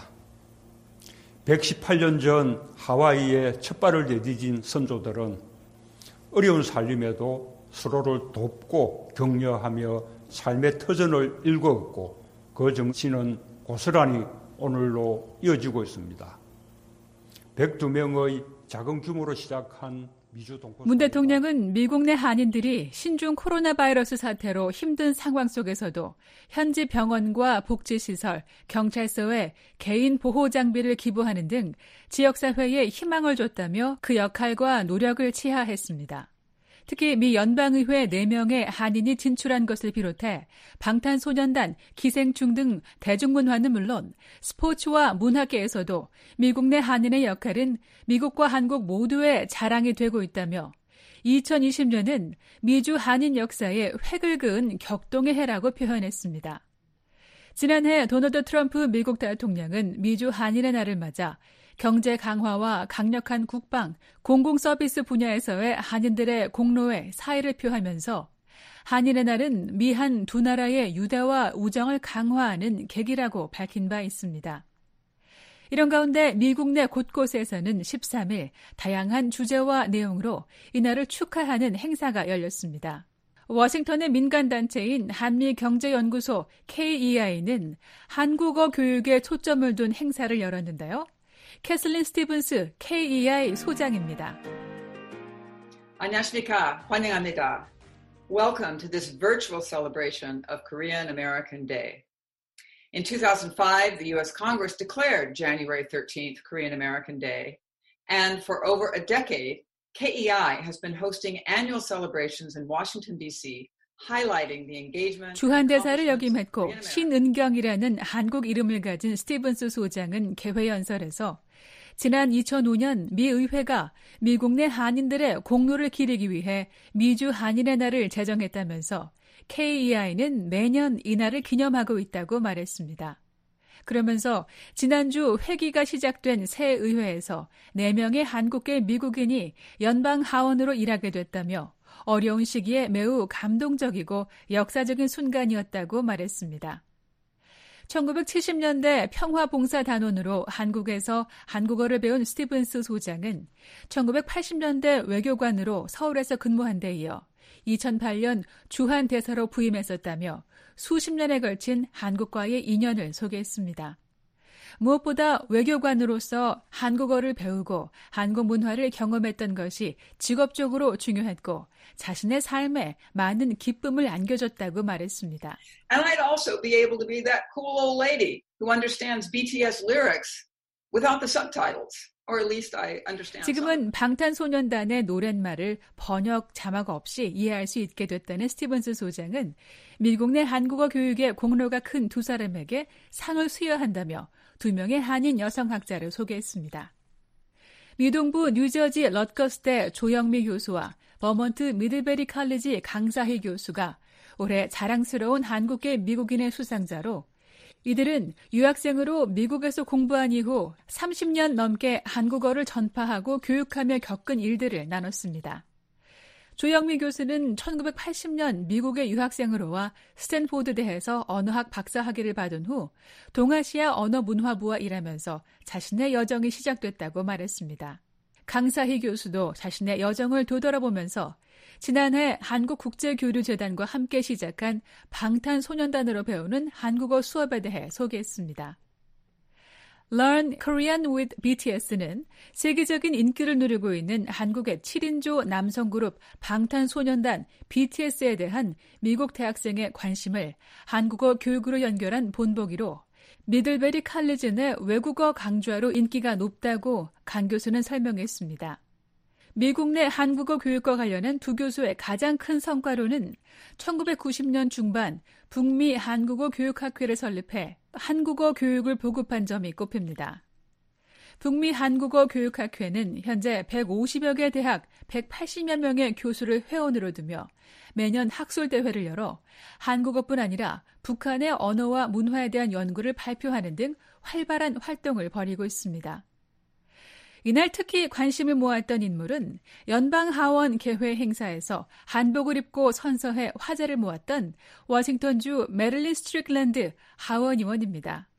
B: 118년 전 하와이에 첫 발을 내디딘 선조들은 어려운 살림에도 서로를 돕고 격려하며 삶의 터전을 일궈왔고 그 정신은 고스란히 오늘로 이어지고 있습니다. 102명의 작은 규모로 시작한 미주 동포
A: 문 대통령은 미국 내 한인들이 신종 코로나 바이러스 사태로 힘든 상황 속에서도 현지 병원과 복지시설, 경찰서에 개인 보호 장비를 기부하는 등 지역사회에 희망을 줬다며 그 역할과 노력을 치하했습니다. 특히 미 연방의회 4명의 한인이 진출한 것을 비롯해 방탄소년단, 기생충 등 대중문화는 물론 스포츠와 문화계에서도 미국 내 한인의 역할은 미국과 한국 모두의 자랑이 되고 있다며 2020년은 미주 한인 역사에 획을 그은 격동의 해라고 표현했습니다. 지난해 도널드 트럼프 미국 대통령은 미주 한인의 날을 맞아 경제 강화와 강력한 국방, 공공서비스 분야에서의 한인들의 공로에 사의를 표하면서 한인의 날은 미한 두 나라의 유대와 우정을 강화하는 계기라고 밝힌 바 있습니다. 이런 가운데 미국 내 곳곳에서는 13일 다양한 주제와 내용으로 이날을 축하하는 행사가 열렸습니다. 워싱턴의 민간단체인 한미경제연구소 KEI는 한국어 교육에 초점을 둔 행사를 열었는데요. 캐슬린 스티븐스 KEI 소장입니다.
W: 안녕하십니까. 환영합니다. Welcome to this virtual celebration of Korean American Day. In 2005, the U.S. Congress declared January 13th Korean American Day, and for over a decade, KEI has been hosting annual celebrations in Washington, D.C., highlighting the engagement.
A: 주한대사를 역임했고 신은경이라는 한국 이름을 가진 스티븐스 소장은 개회연설에서 지난 2005년 미 의회가 미국 내 한인들의 공로를 기리기 위해 미주 한인의 날을 제정했다면서 KEI는 매년 이날을 기념하고 있다고 말했습니다. 그러면서 지난주 회기가 시작된 새 의회에서 4명의 한국계 미국인이 연방 하원으로 일하게 됐다며 어려운 시기에 매우 감동적이고 역사적인 순간이었다고 말했습니다. 1970년대 평화봉사단원으로 한국에서 한국어를 배운 스티븐스 소장은 1980년대 외교관으로 서울에서 근무한 데 이어 2008년 주한대사로 부임했었다며 수십 년에 걸친 한국과의 인연을 소개했습니다. 무엇보다 외교관으로서 한국어를 배우고 한국 문화를 경험했던 것이 직업적으로 중요했고 자신의 삶에 많은 기쁨을 안겨줬다고 말했습니다.
W: And I'd also be able to be that cool old lady who understands BTS lyrics without the subtitles. Or at least I understand.
A: 지금은 방탄소년단의 노랫말을 번역 자막 없이 이해할 수 있게 됐다는 스티븐스 소장은 미국 내 한국어 교육에 공로가 큰 두 사람에게 상을 수여한다며 2명의 한인 여성학자를 소개했습니다. 미동부 뉴저지 럿거스대 조영미 교수와 버몬트 미들베리 칼리지 강사희 교수가 올해 자랑스러운 한국계 미국인의 수상자로 이들은 유학생으로 미국에서 공부한 이후 30년 넘게 한국어를 전파하고 교육하며 겪은 일들을 나눴습니다. 조영미 교수는 1980년 미국의 유학생으로 와 스탠포드대에서 언어학 박사학위를 받은 후 동아시아 언어문화부와 일하면서 자신의 여정이 시작됐다고 말했습니다. 강사희 교수도 자신의 여정을 되돌아보면서 지난해 한국국제교류재단과 함께 시작한 방탄소년단으로 배우는 한국어 수업에 대해 소개했습니다. Learn Korean with BTS는 세계적인 인기를 누리고 있는 한국의 7인조 남성 그룹 방탄소년단 BTS에 대한 미국 대학생의 관심을 한국어 교육으로 연결한 본보기로 미들베리 칼리지 내 외국어 강좌로 인기가 높다고 강 교수는 설명했습니다. 미국 내 한국어 교육과 관련한 두 교수의 가장 큰 성과로는 1990년 중반 북미 한국어 교육학회를 설립해 한국어 교육을 보급한 점이 꼽힙니다. 북미 한국어 교육학회는 현재 150여 개 대학 180여 명의 교수를 회원으로 두며 매년 학술대회를 열어 한국어뿐 아니라 북한의 언어와 문화에 대한 연구를 발표하는 등 활발한 활동을 벌이고 있습니다. 이날 특히 관심을 모았던 인물은 연방하원 개회 행사에서 한복을 입고 선서해 화제를 모았던 워싱턴주 메릴린 스트릭랜드 하원 의원입니다.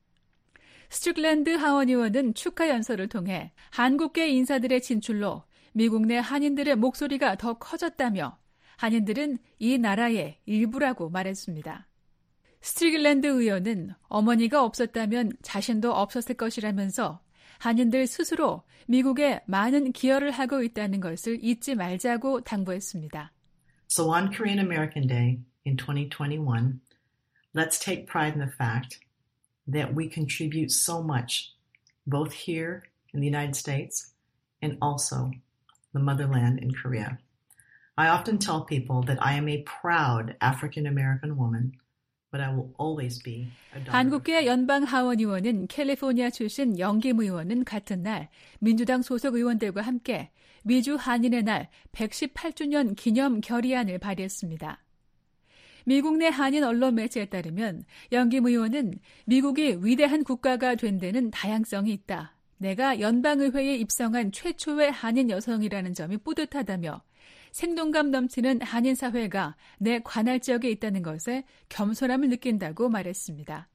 A: 스트릭랜드 하원 의원은 축하 연설을 통해 한국계 인사들의 진출로 미국 내 한인들의 목소리가 더 커졌다며 한인들은 이 나라의 일부라고 말했습니다. 스트릭랜드 의원은 어머니가 없었다면 자신도 없었을 것이라면서 한인들 스스로 미국에 많은 기여를 하고 있다는 것을 잊지 말자고 당부했습니다.
E: So on Korean American Day in 2021, let's take pride in the fact that we contribute so much, both here in the United States and also the motherland in Korea. I often tell people that I am a proud African American woman. But I will always be a daughter.
A: 한국계 연방 하원 의원은 캘리포니아 출신 영김 의원은 같은 날 민주당 소속 의원들과 함께 미주 한인의 날 118주년 기념 결의안을 발의했습니다. 미국 내 한인 언론 매체에 따르면 영김 의원은 미국이 위대한 국가가 된 데는 다양성이 있다. 내가 연방의회에 입성한 최초의 한인 여성이라는 점이 뿌듯하다며 생동감 넘치는 한인 사회가 내 관할지역에 있다는 것에 겸손함을 느낀다고 말했습니다.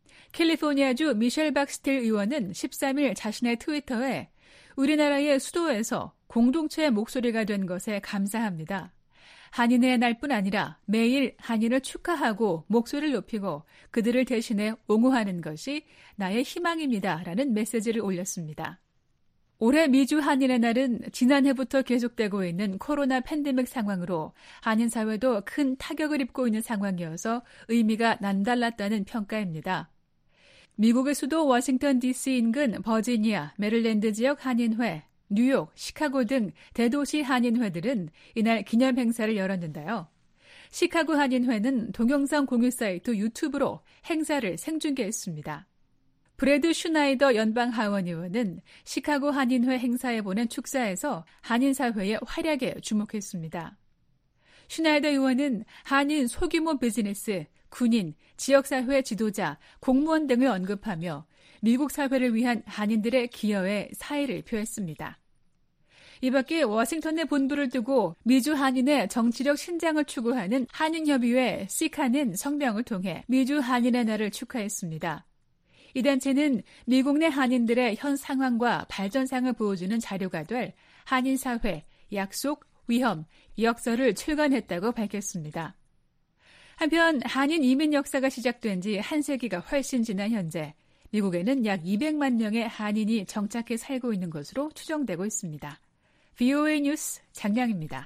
A: 캘리포니아주 미셸 박스틸 의원은 13일 자신의 트위터에 우리나라의 수도에서 공동체의 목소리가 된 것에 감사합니다. 한인의 날뿐 아니라 매일 한인을 축하하고 목소리를 높이고 그들을 대신해 옹호하는 것이 나의 희망입니다. 라는 메시지를 올렸습니다. 올해 미주 한인의 날은 지난해부터 계속되고 있는 코로나 팬데믹 상황으로 한인 사회도 큰 타격을 입고 있는 상황이어서 의미가 남달랐다는 평가입니다. 미국의 수도 워싱턴 DC 인근 버지니아, 메릴랜드 지역 한인회, 뉴욕, 시카고 등 대도시 한인회들은 이날 기념 행사를 열었는데요. 시카고 한인회는 동영상 공유 사이트 유튜브로 행사를 생중계했습니다. 브래드 슈나이더 연방 하원 의원은 시카고 한인회 행사에 보낸 축사에서 한인 사회의 활약에 주목했습니다. 슈나이더 의원은 한인 소규모 비즈니스, 군인, 지역사회 지도자, 공무원 등을 언급하며 미국 사회를 위한 한인들의 기여에 사의를 표했습니다. 이 밖에 워싱턴에 본부를 두고 미주 한인의 정치력 신장을 추구하는 한인협의회 시카는 성명을 통해 미주 한인의 날을 축하했습니다. 이 단체는 미국 내 한인들의 현 상황과 발전상을 보여주는 자료가 될 한인사회, 약속, 위험, 역설을 출간했다고 밝혔습니다. 한편 한인 이민 역사가 시작된 지 한 세기가 훨씬 지난 현재 미국에는 약 200만 명의 한인이 정착해 살고 있는 것으로 추정되고 있습니다. VOA 뉴스 장량입니다.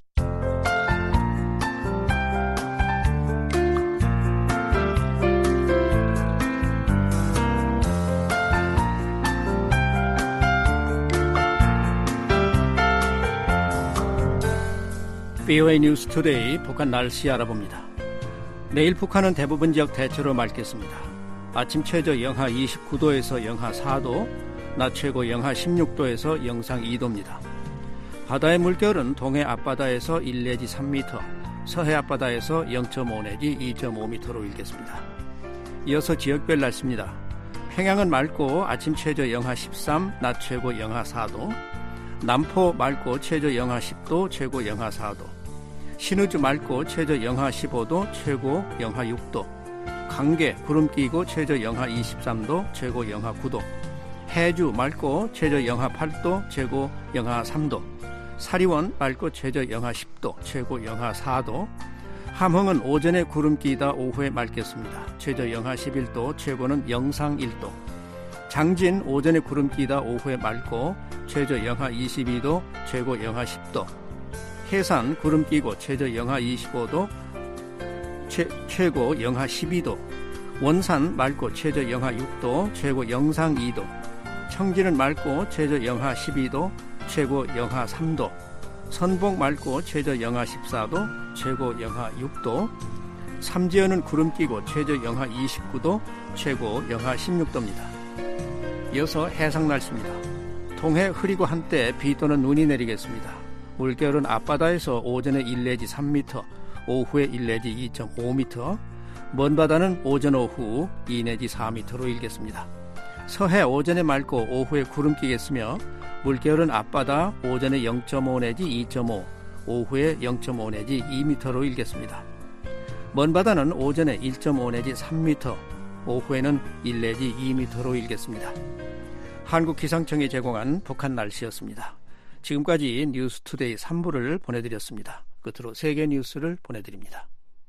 C: VOA 뉴스 투데이 북한 날씨 알아봅니다. 내일 북한은 대부분 지역 대체로 맑겠습니다. 아침 최저 영하 29도에서 영하 4도, 낮 최고 영하 16도에서 영상 2도입니다. 바다의 물결은 동해 앞바다에서 1 내지 3m, 서해 앞바다에서 0.5 내지 2.5m로 일겠습니다. 이어서 지역별 날씨입니다. 평양은 맑고 아침 최저 영하 13, 낮 최고 영하 4도, 남포 맑고 최저 영하 10도, 최고 영하 4도, 신의주 맑고 최저 영하 15도, 최고 영하 6도, 강계 구름 끼고 최저 영하 23도, 최고 영하 9도, 해주 맑고 최저 영하 8도, 최고 영하 3도, 사리원 맑고 최저 영하 10도, 최고 영하 4도, 함흥은 오전에 구름 끼다 오후에 맑겠습니다. 최저 영하 11도, 최고는 영상 1도, 장진 오전에 구름 끼다 오후에 맑고 최저 영하 22도, 최고 영하 10도, 해산 구름 끼고 최저 영하 25도, 최고 영하 12도, 원산 맑고 최저 영하 6도, 최고 영상 2도, 청진은 맑고 최저 영하 12도, 최고 영하 3도, 선봉 맑고 최저 영하 14도, 최고 영하 6도, 삼지연은 구름 끼고 최저 영하 29도, 최고 영하 16도입니다. 이어서 해상 날씨입니다. 동해 흐리고 한때 비 또는 눈이 내리겠습니다. 물결은 앞바다에서 오전에 1 내지 3m, 오후에 1 내지 2.5m, 먼 바다는 오전 오후 2 내지 4m로 일겠습니다. 서해 오전에 맑고 오후에 구름 끼겠으며 물결은 앞바다 오전에 0.5 내지 2.5, 오후에 0.5 내지 2m로 일겠습니다. 먼 바다는 오전에 1.5 내지 3m, 오후에는 1 내지 2m로 일겠습니다. 한국기상청이 제공한 북한 날씨였습니다. 지금까지 뉴스투데이 3부를 보내드렸습니다. 끝으로 세계 뉴스를 보내드립니다.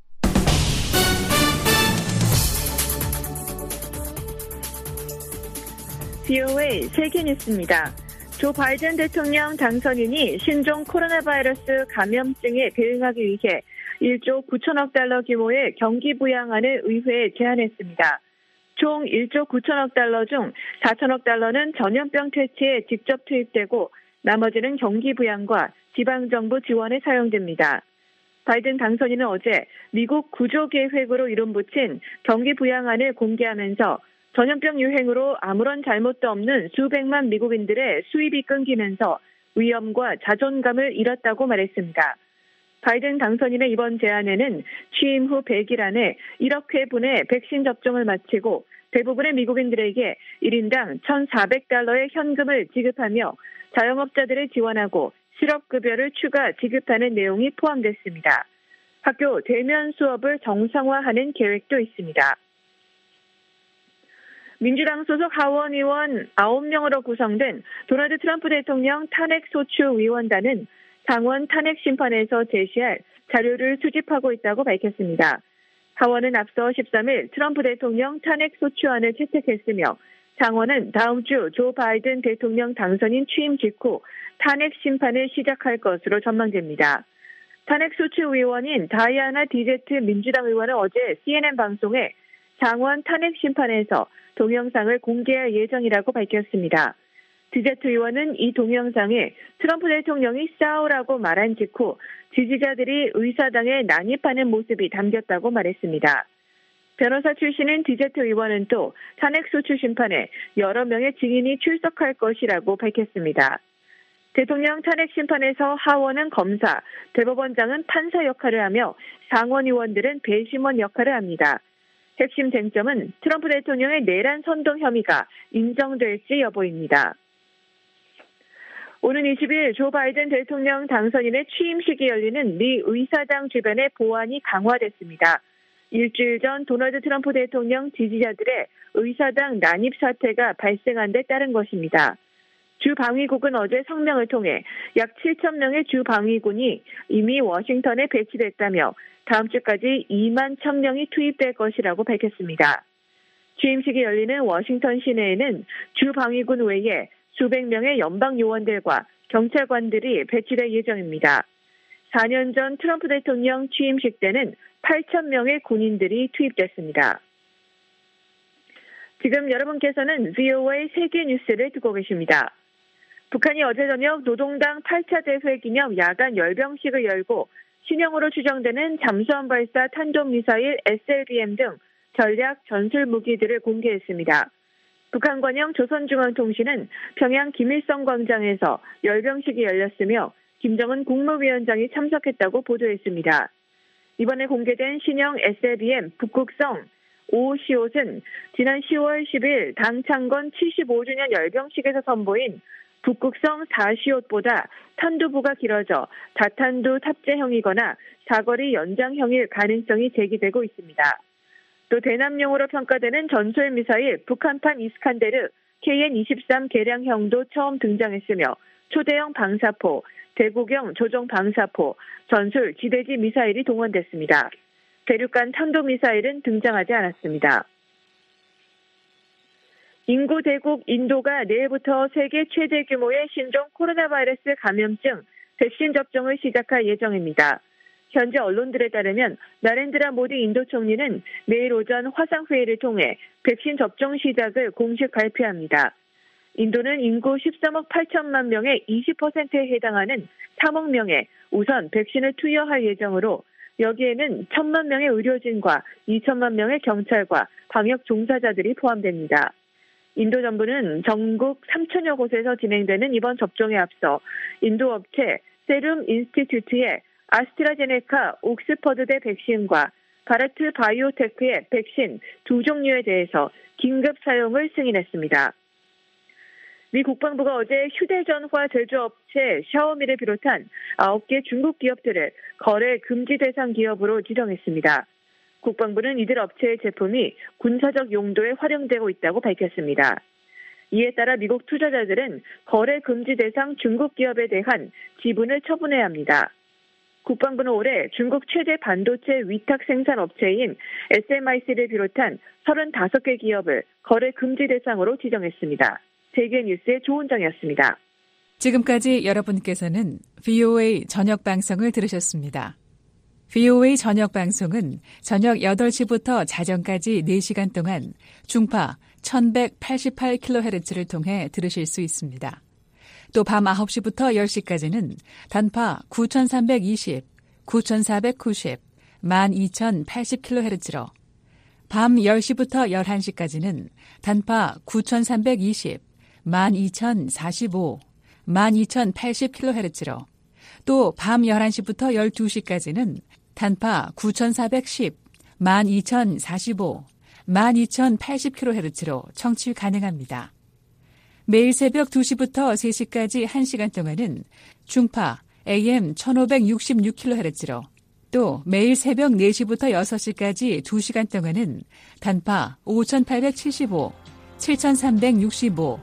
F: VOA 세계 뉴스입니다. 조 바이든 대통령 당선인이 신종 코로나 바이러스 감염증에 대응하기 위해 1조 9천억 달러 규모의 경기 부양안을 의회에 제안했습니다. 총 1조 9천억 달러 중 4천억 달러는 전염병 퇴치에 직접 투입되고 나머지는 경기 부양과 지방정부 지원에 사용됩니다. 바이든 당선인은 어제 미국 구조 계획으로 이름 붙인 경기 부양안을 공개하면서 전염병 유행으로 아무런 잘못도 없는 수백만 미국인들의 수입이 끊기면서 위험과 자존감을 잃었다고 말했습니다. 바이든 당선인의 이번 제안에는 취임 후 100일 안에 1억 회분의 백신 접종을 마치고 대부분의 미국인들에게 1인당 1,400달러의 현금을 지급하며 자영업자들을 지원하고 실업급여를 추가 지급하는 내용이 포함됐습니다. 학교 대면 수업을 정상화하는 계획도 있습니다. 민주당 소속 하원 의원 9명으로 구성된 도널드 트럼프 대통령 탄핵소추위원단은 상원 탄핵 심판에서 제시할 자료를 수집하고 있다고 밝혔습니다. 하원은 앞서 13일 트럼프 대통령 탄핵소추안을 채택했으며 상원은 다음 주 조 바이든 대통령 당선인 취임 직후 탄핵 심판을 시작할 것으로 전망됩니다. 탄핵소추위원인 다이아나 디제트 민주당 의원은 어제 CNN 방송에 상원 탄핵 심판에서 동영상을 공개할 예정이라고 밝혔습니다. 디제트 의원은 이 동영상에 트럼프 대통령이 싸우라고 말한 직후 지지자들이 의사당에 난입하는 모습이 담겼다고 말했습니다. 변호사 출신인 디제트 의원은 또 탄핵소추 심판에 여러 명의 증인이 출석할 것이라고 밝혔습니다. 대통령 탄핵 심판에서 하원은 검사, 대법원장은 판사 역할을 하며 상원 의원들은 배심원 역할을 합니다. 핵심 쟁점은 트럼프 대통령의 내란 선동 혐의가 인정될지 여부입니다. 오는 20일 조 바이든 대통령 당선인의 취임식이 열리는 미 의사당 주변의 보안이 강화됐습니다. 일주일 전 도널드 트럼프 대통령 지지자들의 의사당 난입 사태가 발생한 데 따른 것입니다. 주 방위국은 어제 성명을 통해 약 7천 명의 주 방위군이 이미 워싱턴에 배치됐다며 다음 주까지 2만 1,000명이 투입될 것이라고 밝혔습니다. 취임식이 열리는 워싱턴 시내에는 주 방위군 외에 수백 명의 연방 요원들과 경찰관들이 배치될 예정입니다. 4년 전 트럼프 대통령 취임식 때는 8천 명의 군인들이 투입됐습니다. 지금 여러분께서는 VOA 세계 뉴스를 듣고 계십니다. 북한이 어제 저녁 노동당 8차 대회 기념 야간 열병식을 열고 신형으로 추정되는 잠수함 발사 탄도미사일 SLBM 등 전략 전술 무기들을 공개했습니다. 북한 관영 조선중앙통신은 평양 김일성 광장에서 열병식이 열렸으며 김정은 국무위원장이 참석했다고 보도했습니다. 이번에 공개된 신형 SLBM 북극성 5시옷은 지난 10월 10일 당 창건 75주년 열병식에서 선보인 북극성 4시옷보다 탄두부가 길어져 다탄두 탑재형이거나 사거리 연장형일 가능성이 제기되고 있습니다. 또 대남용으로 평가되는 전술미사일 북한판 이스칸데르 KN-23 개량형도 처음 등장했으며 초대형 방사포, 대구경 조종 방사포, 전술 지대지 미사일이 동원됐습니다. 대륙간 탄도미사일은 등장하지 않았습니다. 인구 대국 인도가 내일부터 세계 최대 규모의 신종 코로나 바이러스 감염증 백신 접종을 시작할 예정입니다. 현재 언론들에 따르면 나렌드라 모디 인도 총리는 내일 오전 화상회의를 통해 백신 접종 시작을 공식 발표합니다. 인도는 인구 13억 8천만 명의 20%에 해당하는 3억 명에 우선 백신을 투여할 예정으로 여기에는 1,000만 명의 의료진과 2천만 명의 경찰과 방역 종사자들이 포함됩니다. 인도 정부는 전국 3천여 곳에서 진행되는 이번 접종에 앞서 인도 업체 세룸 인스티튜트의 아스트라제네카 옥스퍼드대 백신과 바라트 바이오테크의 백신 두 종류에 대해서 긴급 사용을 승인했습니다. 미 국방부가 어제 휴대전화 제조업체 샤오미를 비롯한 9개 중국 기업들을 거래 금지 대상 기업으로 지정했습니다. 국방부는 이들 업체의 제품이 군사적 용도에 활용되고 있다고 밝혔습니다. 이에 따라 미국 투자자들은 거래 금지 대상 중국 기업에 대한 지분을 처분해야 합니다. 국방부는 올해 중국 최대 반도체 위탁 생산 업체인 SMIC를 비롯한 35개 기업을 거래 금지 대상으로 지정했습니다. 세계 뉴스의 조은정이었습니다.
A: 지금까지 여러분께서는 VOA 저녁 방송을 들으셨습니다. VOA 저녁 방송은 저녁 8시부터 자정까지 4시간 동안 중파 1188kHz를 통해 들으실 수 있습니다. 또 밤 9시부터 10시까지는 단파 9320, 9490, 12080kHz로 밤 10시부터 11시까지는 단파 9320, 12045, 12080kHz로 또 밤 11시부터 12시까지는 단파 9410, 12045, 12080kHz로 청취 가능합니다. 매일 새벽 2시부터 3시까지 1시간 동안은 중파 AM 1566kHz로 또 매일 새벽 4시부터 6시까지 2시간 동안은 단파 5875, 7365,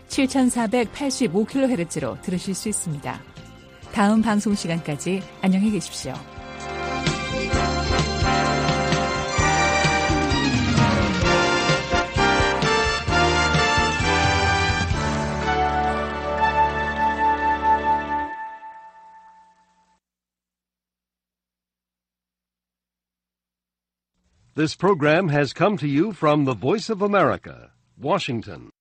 A: 7485kHz로 들으실 수 있습니다. 다음 방송 시간까지 안녕히 계십시오.
D: This program has come to you from the Voice of America, Washington.